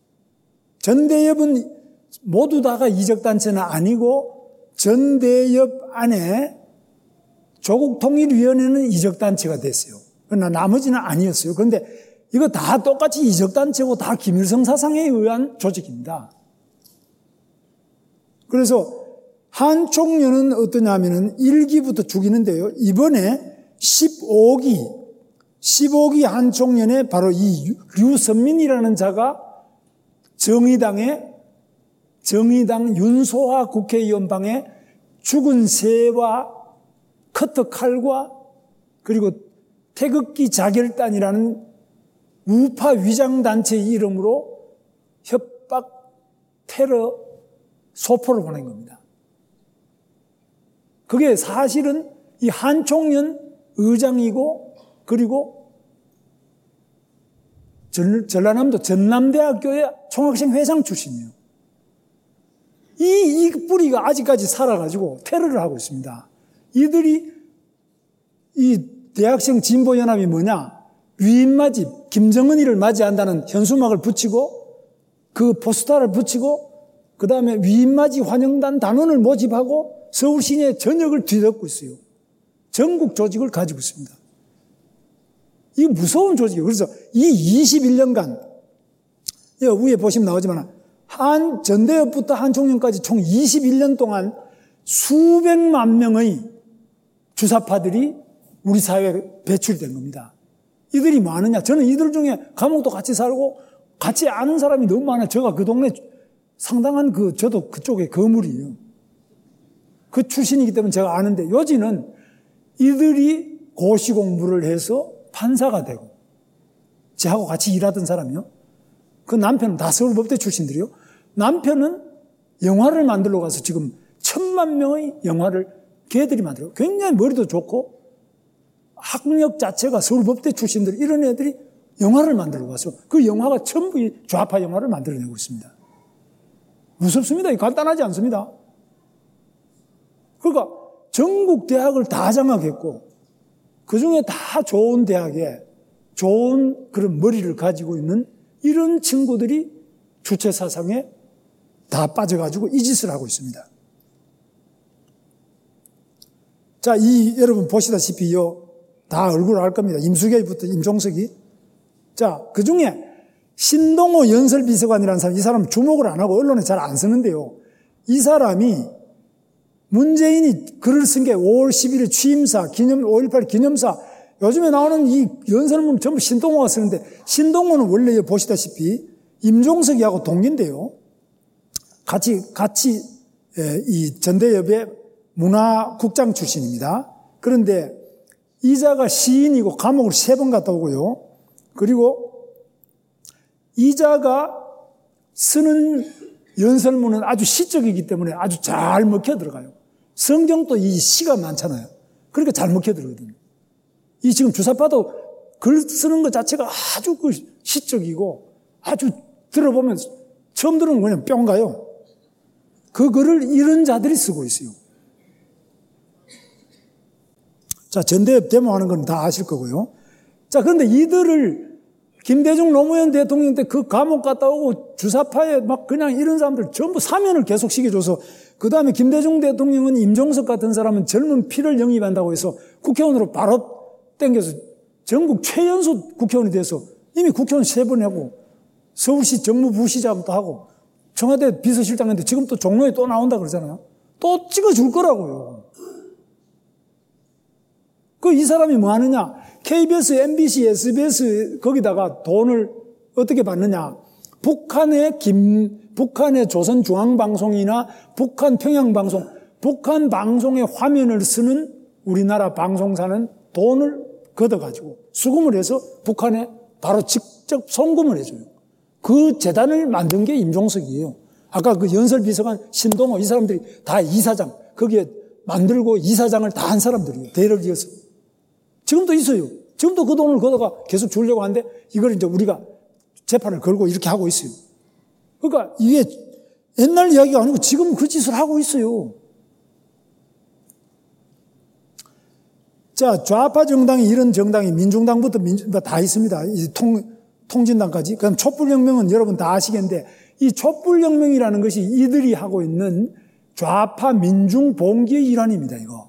Speaker 1: 전대협은 모두 다가 이적단체는 아니고, 전대협 안에 조국통일위원회는 이적단체가 됐어요. 그러나 나머지는 아니었어요. 그런데 이거 다 똑같이 이적단체고 다 김일성 사상에 의한 조직입니다. 그래서 한총련은 어떠냐면은 일 기부터 죽이는데요. 이번에 십오 기, 십오 기 한총련에 바로 이 류선민이라는 자가 정의당의, 정의당 윤소화 국회의원 방에 죽은 새와 커터 칼과 그리고 태극기 자결단이라는 우파 위장단체의 이름으로 협박, 테러, 소포를 보낸 겁니다. 그게 사실은 이 한총련 의장이고, 그리고 전, 전라남도 전남대학교의 총학생 회장 출신이에요. 이, 이 뿌리가 아직까지 살아가지고 테러를 하고 있습니다. 이들이, 이 대학생 진보연합이 뭐냐? 위인맞이, 김정은이를 맞이한다는 현수막을 붙이고, 그 포스터를 붙이고, 그 다음에 위인맞이 환영단 단원을 모집하고 서울 시내 전역을 뒤덮고 있어요. 전국 조직을 가지고 있습니다. 이게 무서운 조직이에요. 그래서 이 이십일 년간, 위에 보시면 나오지만, 한, 전대협부터 한총련까지 총 이십일 년 동안 수백만 명의 주사파들이 우리 사회에 배출된 겁니다. 이들이 많으냐? 저는 이들 중에 감옥도 같이 살고 같이 아는 사람이 너무 많아요. 제가 그 동네 상당한 그, 저도 그쪽에 거물이에요. 그 출신이기 때문에 제가 아는데, 요지는 이들이 고시 공부를 해서 판사가 되고, 저하고 같이 일하던 사람이요. 그 남편은 다 서울법대 출신들이요. 남편은 영화를 만들러 가서 지금 천만 명의 영화를 걔들이 만들어. 굉장히 머리도 좋고, 학력 자체가 서울법대 출신들, 이런 애들이 영화를 만들어 가서 그 영화가 전부 좌파 영화를 만들어내고 있습니다. 무섭습니다. 이거 간단하지 않습니다. 그러니까 전국 대학을 다 장악했고, 그 중에 다 좋은 대학에 좋은 그런 머리를 가지고 있는 이런 친구들이 주체 사상에 다 빠져가지고 이 짓을 하고 있습니다. 자, 이, 여러분 보시다시피요. 다 얼굴을 알 겁니다. 임수계부터 임종석이. 자, 그 중에 신동호 연설비서관이라는 사람, 이 사람 주목을 안 하고 언론에 잘 안 쓰는데요. 이 사람이 문재인이 글을 쓴 게 오월 십일일 취임사, 기념, 오일팔 기념사, 요즘에 나오는 이 연설문 전부 신동호가 쓰는데, 신동호는 원래 보시다시피 임종석이하고 동기인데요. 같이, 같이, 이 전대협의 문화국장 출신입니다. 그런데 이자가 시인이고 감옥을 세 번 갔다 오고요. 그리고 이자가 쓰는 연설문은 아주 시적이기 때문에 아주 잘 먹혀 들어가요. 성경도 이 시가 많잖아요. 그러니까 잘 먹혀 들어거든요. 이 지금 주사파도 글 쓰는 것 자체가 아주 그 시적이고 아주 들어보면 처음 들으면 그냥 뿅 가요. 그 글을 이런 자들이 쓰고 있어요. 자, 전대협 데모하는 건 다 아실 거고요. 자, 그런데 이들을 김대중 노무현 대통령 때 그 감옥 갔다 오고 주사파에 막 그냥 이런 사람들 전부 사면을 계속 시켜줘서, 그 다음에 김대중 대통령은 임종석 같은 사람은 젊은 피를 영입한다고 해서 국회의원으로 바로 땡겨서 전국 최연소 국회의원이 돼서 이미 국회의원 세 번 하고 서울시 정무부시장도 하고 청와대 비서실장인데 지금 또 종로에 또 나온다 그러잖아요. 또 찍어줄 거라고요. 그 이 사람이 뭐 하느냐? 케이비에스, 엠비씨, 에스비에스 거기다가 돈을 어떻게 받느냐? 북한의 김, 북한의 조선중앙방송이나 북한 평양방송, 북한 방송의 화면을 쓰는 우리나라 방송사는 돈을 걷어가지고 수금을 해서 북한에 바로 직접 송금을 해줘요. 그 재단을 만든 게 임종석이에요. 아까 그 연설비서관 신동호 이 사람들이 다 이사장, 거기에 만들고 이사장을 다 한 사람들이에요. 대를 이어서. 지금도 있어요. 지금도 그 돈을 걷어가 계속 주려고 하는데 이걸 이제 우리가 재판을 걸고 이렇게 하고 있어요. 그러니까 이게 옛날 이야기가 아니고 지금 그 짓을 하고 있어요. 자, 좌파 정당이 이런 정당이 민중당부터 민주, 다 있습니다. 이 통, 통진당까지. 그럼 촛불혁명은 여러분 다 아시겠는데 이 촛불혁명이라는 것이 이들이 하고 있는 좌파 민중 봉기의 일환입니다, 이거.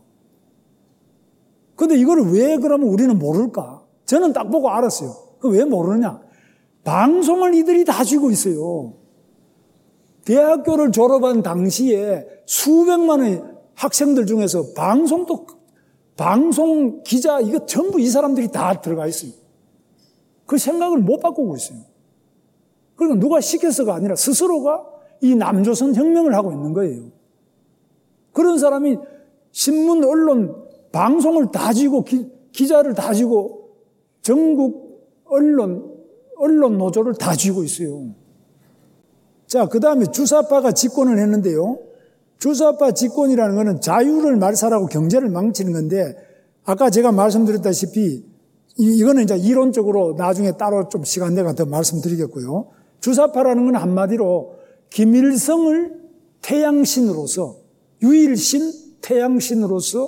Speaker 1: 근데 이거를 왜 그러면 우리는 모를까? 저는 딱 보고 알았어요. 그 왜 모르느냐? 방송을 이들이 다 쥐고 있어요. 대학교를 졸업한 당시에 수백만의 학생들 중에서 방송도, 방송 기자, 이거 전부 이 사람들이 다 들어가 있어요. 그 생각을 못 바꾸고 있어요. 그러니까 누가 시켜서가 아니라 스스로가 이 남조선 혁명을 하고 있는 거예요. 그런 사람이 신문, 언론, 방송을 다 쥐고 기, 기자를 다 쥐고 전국 언론, 언론 노조를 다 쥐고 있어요. 자, 그 다음에 주사파가 집권을 했는데요. 주사파 집권이라는 것은 자유를 말살하고 경제를 망치는 건데 아까 제가 말씀드렸다시피 이거는 이제 이론적으로 나중에 따로 좀 시간 내가 더 말씀드리겠고요. 주사파라는 건 한마디로 김일성을 태양신으로서 유일신 태양신으로서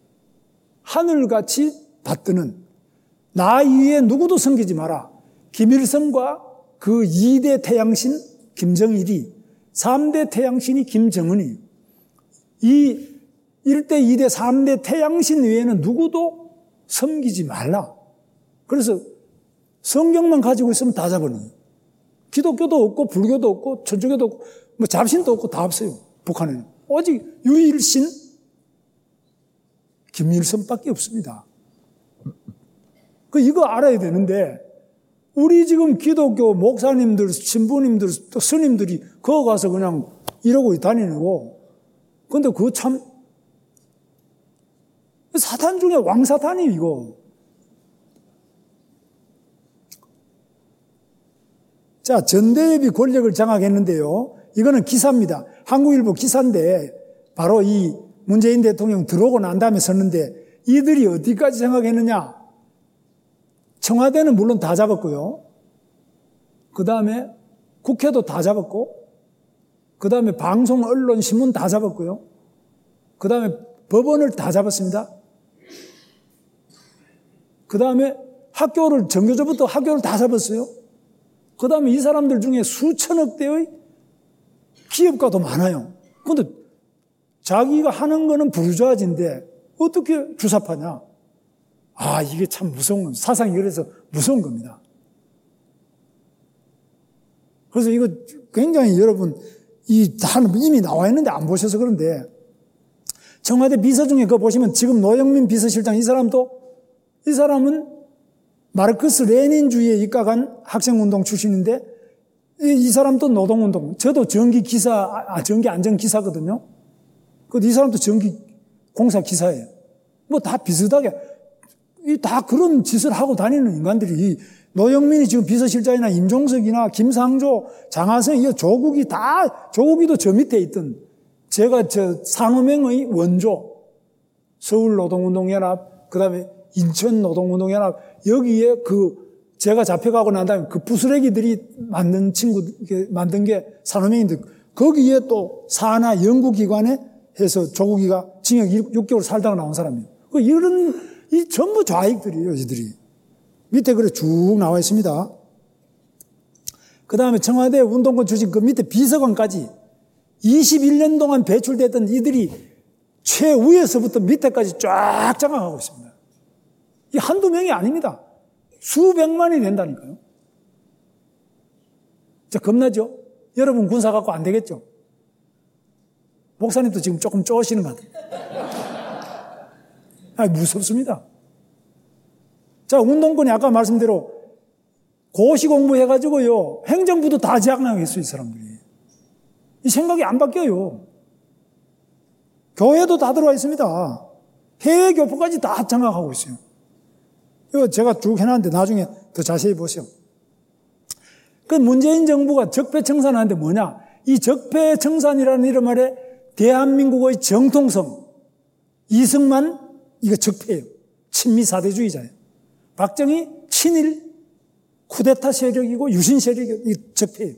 Speaker 1: 하늘같이 받드는 나 이외에 누구도 섬기지 마라. 김일성과 그 이 대 태양신 김정일이 삼 대 태양신이 김정은이에요. 이 일 대, 이 대, 삼 대 태양신 외에는 누구도 섬기지 말라. 그래서 성경만 가지고 있으면 다 잡아내요. 기독교도 없고 불교도 없고 천주교도 없고 뭐 잡신도 없고 다 없어요. 북한에는. 오직 유일신 김일성밖에 없습니다. 그 이거 알아야 되는데 우리 지금 기독교 목사님들, 신부님들, 또 스님들이 거기 가서 그냥 이러고 다니고 근데 그거 참 사탄 중에 왕사탄이에요, 이거. 자, 전대협이 권력을 장악했는데요. 이거는 기사입니다. 한국일보 기사인데 바로 이 문재인 대통령 들어오고 난 다음에 썼는데 이들이 어디까지 장악했느냐? 청와대는 물론 다 잡았고요. 그 다음에 국회도 다 잡았고 그 다음에 방송, 언론, 신문 다 잡았고요. 그 다음에 법원을 다 잡았습니다. 그 다음에 학교를, 전교조부터 학교를 다 잡았어요. 그 다음에 이 사람들 중에 수천억 대의 기업가도 많아요. 그런데 자기가 하는 거는 부르주아지인데 어떻게 주사파냐? 아, 이게 참 무서운 겁니다. 사상이 그래서 무서운 겁니다. 그래서 이거 굉장히 여러분, 이 다 이미 나와 있는데 안 보셔서 그런데 청와대 비서 중에 그거 보시면 지금 노영민 비서실장 이 사람도 이 사람은 마르크스 레닌주의에 입각한 학생운동 출신인데 이, 이 사람도 노동운동, 저도 전기기사, 아, 전기안전기사거든요. 그 이 사람도 전기공사 기사예요. 뭐 다 비슷하게 이 다 그런 짓을 하고 다니는 인간들이 노영민이 지금 비서실장이나 임종석이나 김상조, 장하성, 이 조국이 다 조국이도 저 밑에 있던 제가 저 상업행의 원조 서울노동운동연합 그다음에 인천노동운동연합 여기에 그 제가 잡혀가고 난 다음에 그 부스레기들이 만든 친구 만든 게 산업행인데 거기에 또 산하 연구기관에 해서 조국이가 징역 육 개월 살다가 나온 사람이에요. 그 이런 이 전부 좌익들이에요, 이들이. 밑에 그래 쭉 나와 있습니다. 그 다음에 청와대 운동권 출신 그 밑에 비서관까지 이십일 년 동안 배출됐던 이들이 최위에서부터 밑에까지 쫙 장악하고 있습니다. 이 한두 명이 아닙니다. 수백만이 된다니까요. 자, 겁나죠? 여러분 군사 갖고 안 되겠죠? 목사님도 지금 조금 쪼시는 것 같아요. 아, 무섭습니다. 자, 운동권이 아까 말씀대로 고시 공부해가지고요, 행정부도 다 장악했어요, 이 사람들이. 이 생각이 안 바뀌어요. 교회도 다 들어와 있습니다. 해외 교포까지 다 장악하고 있어요. 이거 제가 쭉 해놨는데 나중에 더 자세히 보세요. 그 문재인 정부가 적폐청산하는데 뭐냐? 이 적폐청산이라는 이름 아래 대한민국의 정통성, 이승만, 이거 적폐예요. 친미 사대주의자예요. 박정희 친일 쿠데타 세력이고 유신 세력이 적폐예요.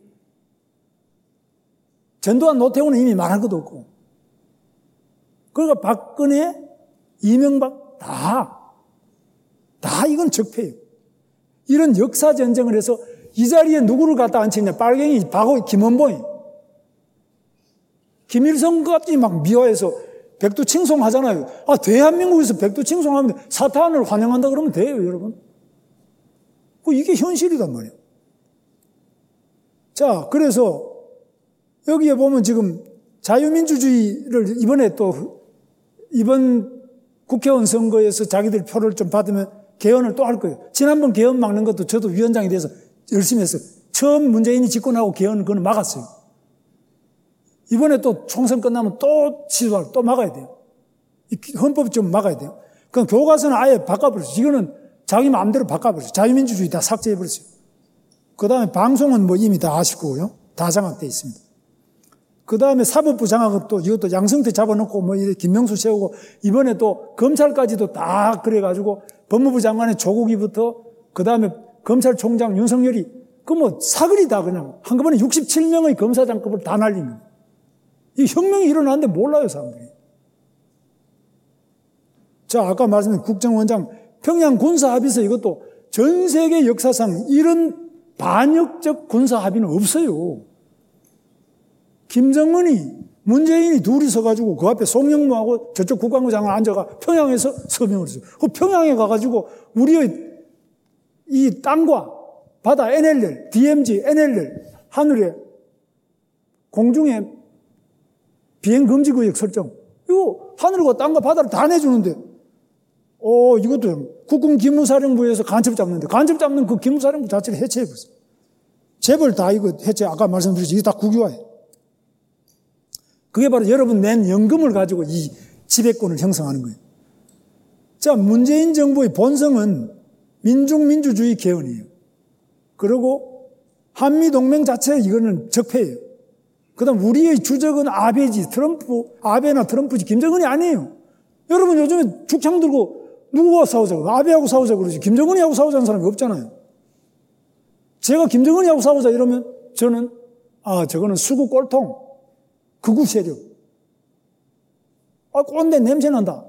Speaker 1: 전두환 노태우는 이미 말할 것도 없고. 그러니까 박근혜, 이명박 다, 다 이건 적폐예요. 이런 역사 전쟁을 해서 이 자리에 누구를 갖다 앉히냐. 빨갱이, 박호, 김원봉이. 김일성까지 막 미화해서 백두칭송 하잖아요. 아, 대한민국에서 백두칭송하면 사탄을 환영한다 그러면 돼요, 여러분. 이게 현실이단 말이에요. 자, 그래서 여기에 보면 지금 자유민주주의를 이번에 또 이번 국회의원 선거에서 자기들 표를 좀 받으면 개헌을 또 할 거예요. 지난번 개헌 막는 것도 저도 위원장이 돼서 열심히 했어요. 처음 문재인이 집권하고 개헌 그거는 막았어요. 이번에 또 총선 끝나면 또 시도할, 또 막아야 돼요. 헌법 좀 막아야 돼요. 그럼 교과서는 아예 바꿔버렸어요. 이거는 자기 마음대로 바꿔버렸어요. 자유민주주의 다 삭제해버렸어요. 그 다음에 방송은 뭐 이미 다 아실 거고요. 다 장악되어 있습니다. 그 다음에 사법부 장악은 또 이것도 양승태 잡아놓고 뭐 김명수 세우고 이번에 또 검찰까지도 다 그래가지고 법무부 장관의 조국이부터 그 다음에 검찰총장 윤석열이 그 뭐 사거리다 그냥 한꺼번에 육십칠 명의 검사장급을 다 날리는 이 혁명이 일어났는데 몰라요 사람들이. 자 아까 말씀드린 국정원장 평양 군사합의서 이것도 전 세계 역사상 이런 반역적 군사합의는 없어요. 김정은이 문재인이 둘이 서가지고 그 앞에 송영무하고 저쪽 국방부 장관 앉아가 평양에서 서명을 했어요. 그 평양에 가가지고 우리의 이 땅과 바다 엔엘엘, 디엠지, 엔엘엘 하늘에 공중에 비행 금지 구역 설정. 이거 하늘과 땅과 바다를 다 내주는데, 어 이것도 국군 기무사령부에서 간첩 잡는데 간첩 잡는 그 기무사령부 자체를 해체해버렸어요. 재벌 다 이거 해체. 아까 말씀드렸죠. 이게 다 국유화예요. 그게 바로 여러분 낸 연금을 가지고 이 지배권을 형성하는 거예요. 자, 문재인 정부의 본성은 민중민주주의 개헌이에요. 그리고 한미동맹 자체 이거는 적폐예요. 그 다음 우리의 주적은 아베지, 트럼프, 아베나 트럼프지, 김정은이 아니에요. 여러분 요즘에 죽창 들고 누구와 싸우자고, 아베하고 싸우자 그러지, 김정은이하고 싸우자는 사람이 없잖아요. 제가 김정은이하고 싸우자 이러면 저는, 아, 저거는 수구 꼴통. 극우 세력. 아, 꼰대 냄새 난다.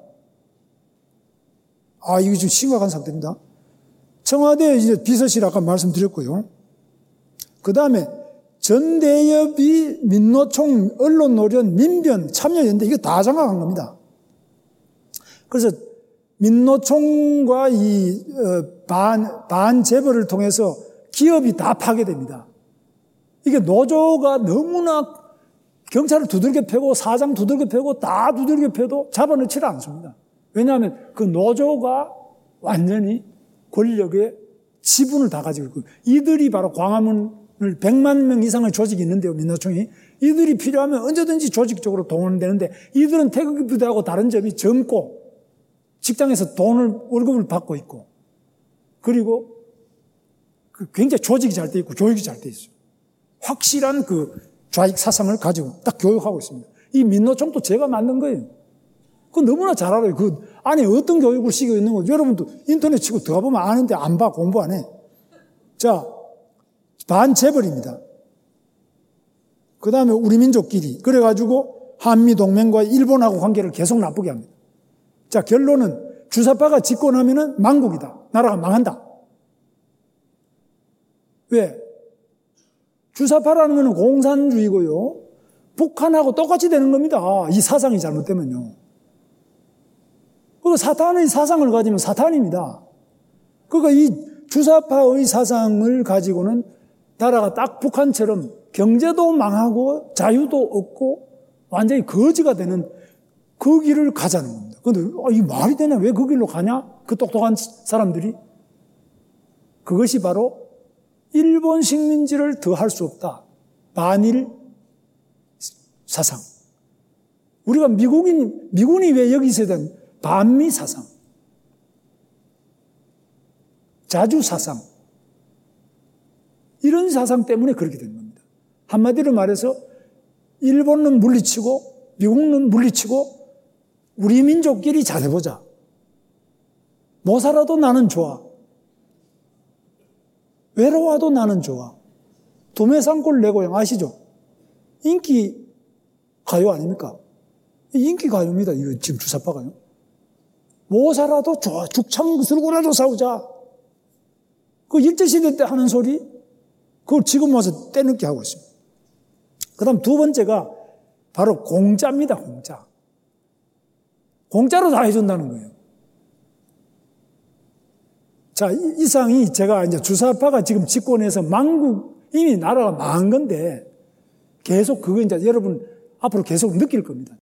Speaker 1: 아, 이거 좀 심각한 상태입니다. 청와대 이제 비서실 아까 말씀드렸고요. 그 다음에 전대협이 민노총, 언론노련, 민변, 참여연대 이거 다 장악한 겁니다. 그래서 민노총과 이 반, 반재벌을 통해서 기업이 다 파괴됩니다. 이게 노조가 너무나 경찰을 두들겨 패고 사장 두들겨 패고 다 두들겨 패도 잡아넣지를 않습니다. 왜냐하면 그 노조가 완전히 권력의 지분을 다 가지고 있고 이들이 바로 광화문을 백만 명 이상의 조직이 있는데요. 민노총이. 이들이 필요하면 언제든지 조직적으로 동원되는데 이들은 태극기 부대하고 다른 점이 젊고 직장에서 돈을 월급을 받고 있고 그리고 굉장히 조직이 잘 돼 있고 교육이 잘 돼 있어요. 확실한 그 좌익 사상을 가지고 딱 교육하고 있습니다. 이 민노총도 제가 만든 거예요. 그거 너무나 잘 알아요. 그 안에 어떤 교육을 시키고 있는 거 여러분도 인터넷 치고 들어가 보면 아는데 안 봐, 공부 안 해. 자, 반재벌입니다. 그 다음에 우리 민족끼리. 그래가지고 한미동맹과 일본하고 관계를 계속 나쁘게 합니다. 자, 결론은 주사파가 집권하면은 망국이다. 나라가 망한다. 왜? 주사파라는 것은 공산주의고요. 북한하고 똑같이 되는 겁니다. 이 사상이 잘못되면요. 그 사탄의 사상을 가지면 사탄입니다. 그러니까 이 주사파의 사상을 가지고는 나라가 딱 북한처럼 경제도 망하고 자유도 없고 완전히 거지가 되는 그 길을 가자는 겁니다. 그런데 아, 이 말이 되냐? 왜 그 길로 가냐? 그 똑똑한 사람들이. 그것이 바로 일본 식민지를 더할 수 없다. 반일 사상. 우리가 미국인, 미군이 왜 여기 있어야 되는 반미 사상. 자주 사상. 이런 사상 때문에 그렇게 된 겁니다. 한마디로 말해서 일본은 물리치고 미국은 물리치고 우리 민족끼리 잘해보자. 못 살아도 나는 좋아. 외로워도 나는 좋아. 도매상골 내 고향 아시죠? 인기 가요 아닙니까? 인기 가요입니다. 이거 지금 주사파가요. 못 살아도 좋아. 죽창 들고라도 싸우자. 그 일제시대 때 하는 소리, 그걸 지금 와서 떼늦게 하고 있습니다. 그 다음 두 번째가 바로 공짜입니다, 공짜. 공짜로 다 해준다는 거예요. 자, 이, 이상이 제가 이제 주사파가 지금 집권해서 망국, 이미 나라가 망한 건데, 계속 그거 이제 여러분 앞으로 계속 느낄 겁니다.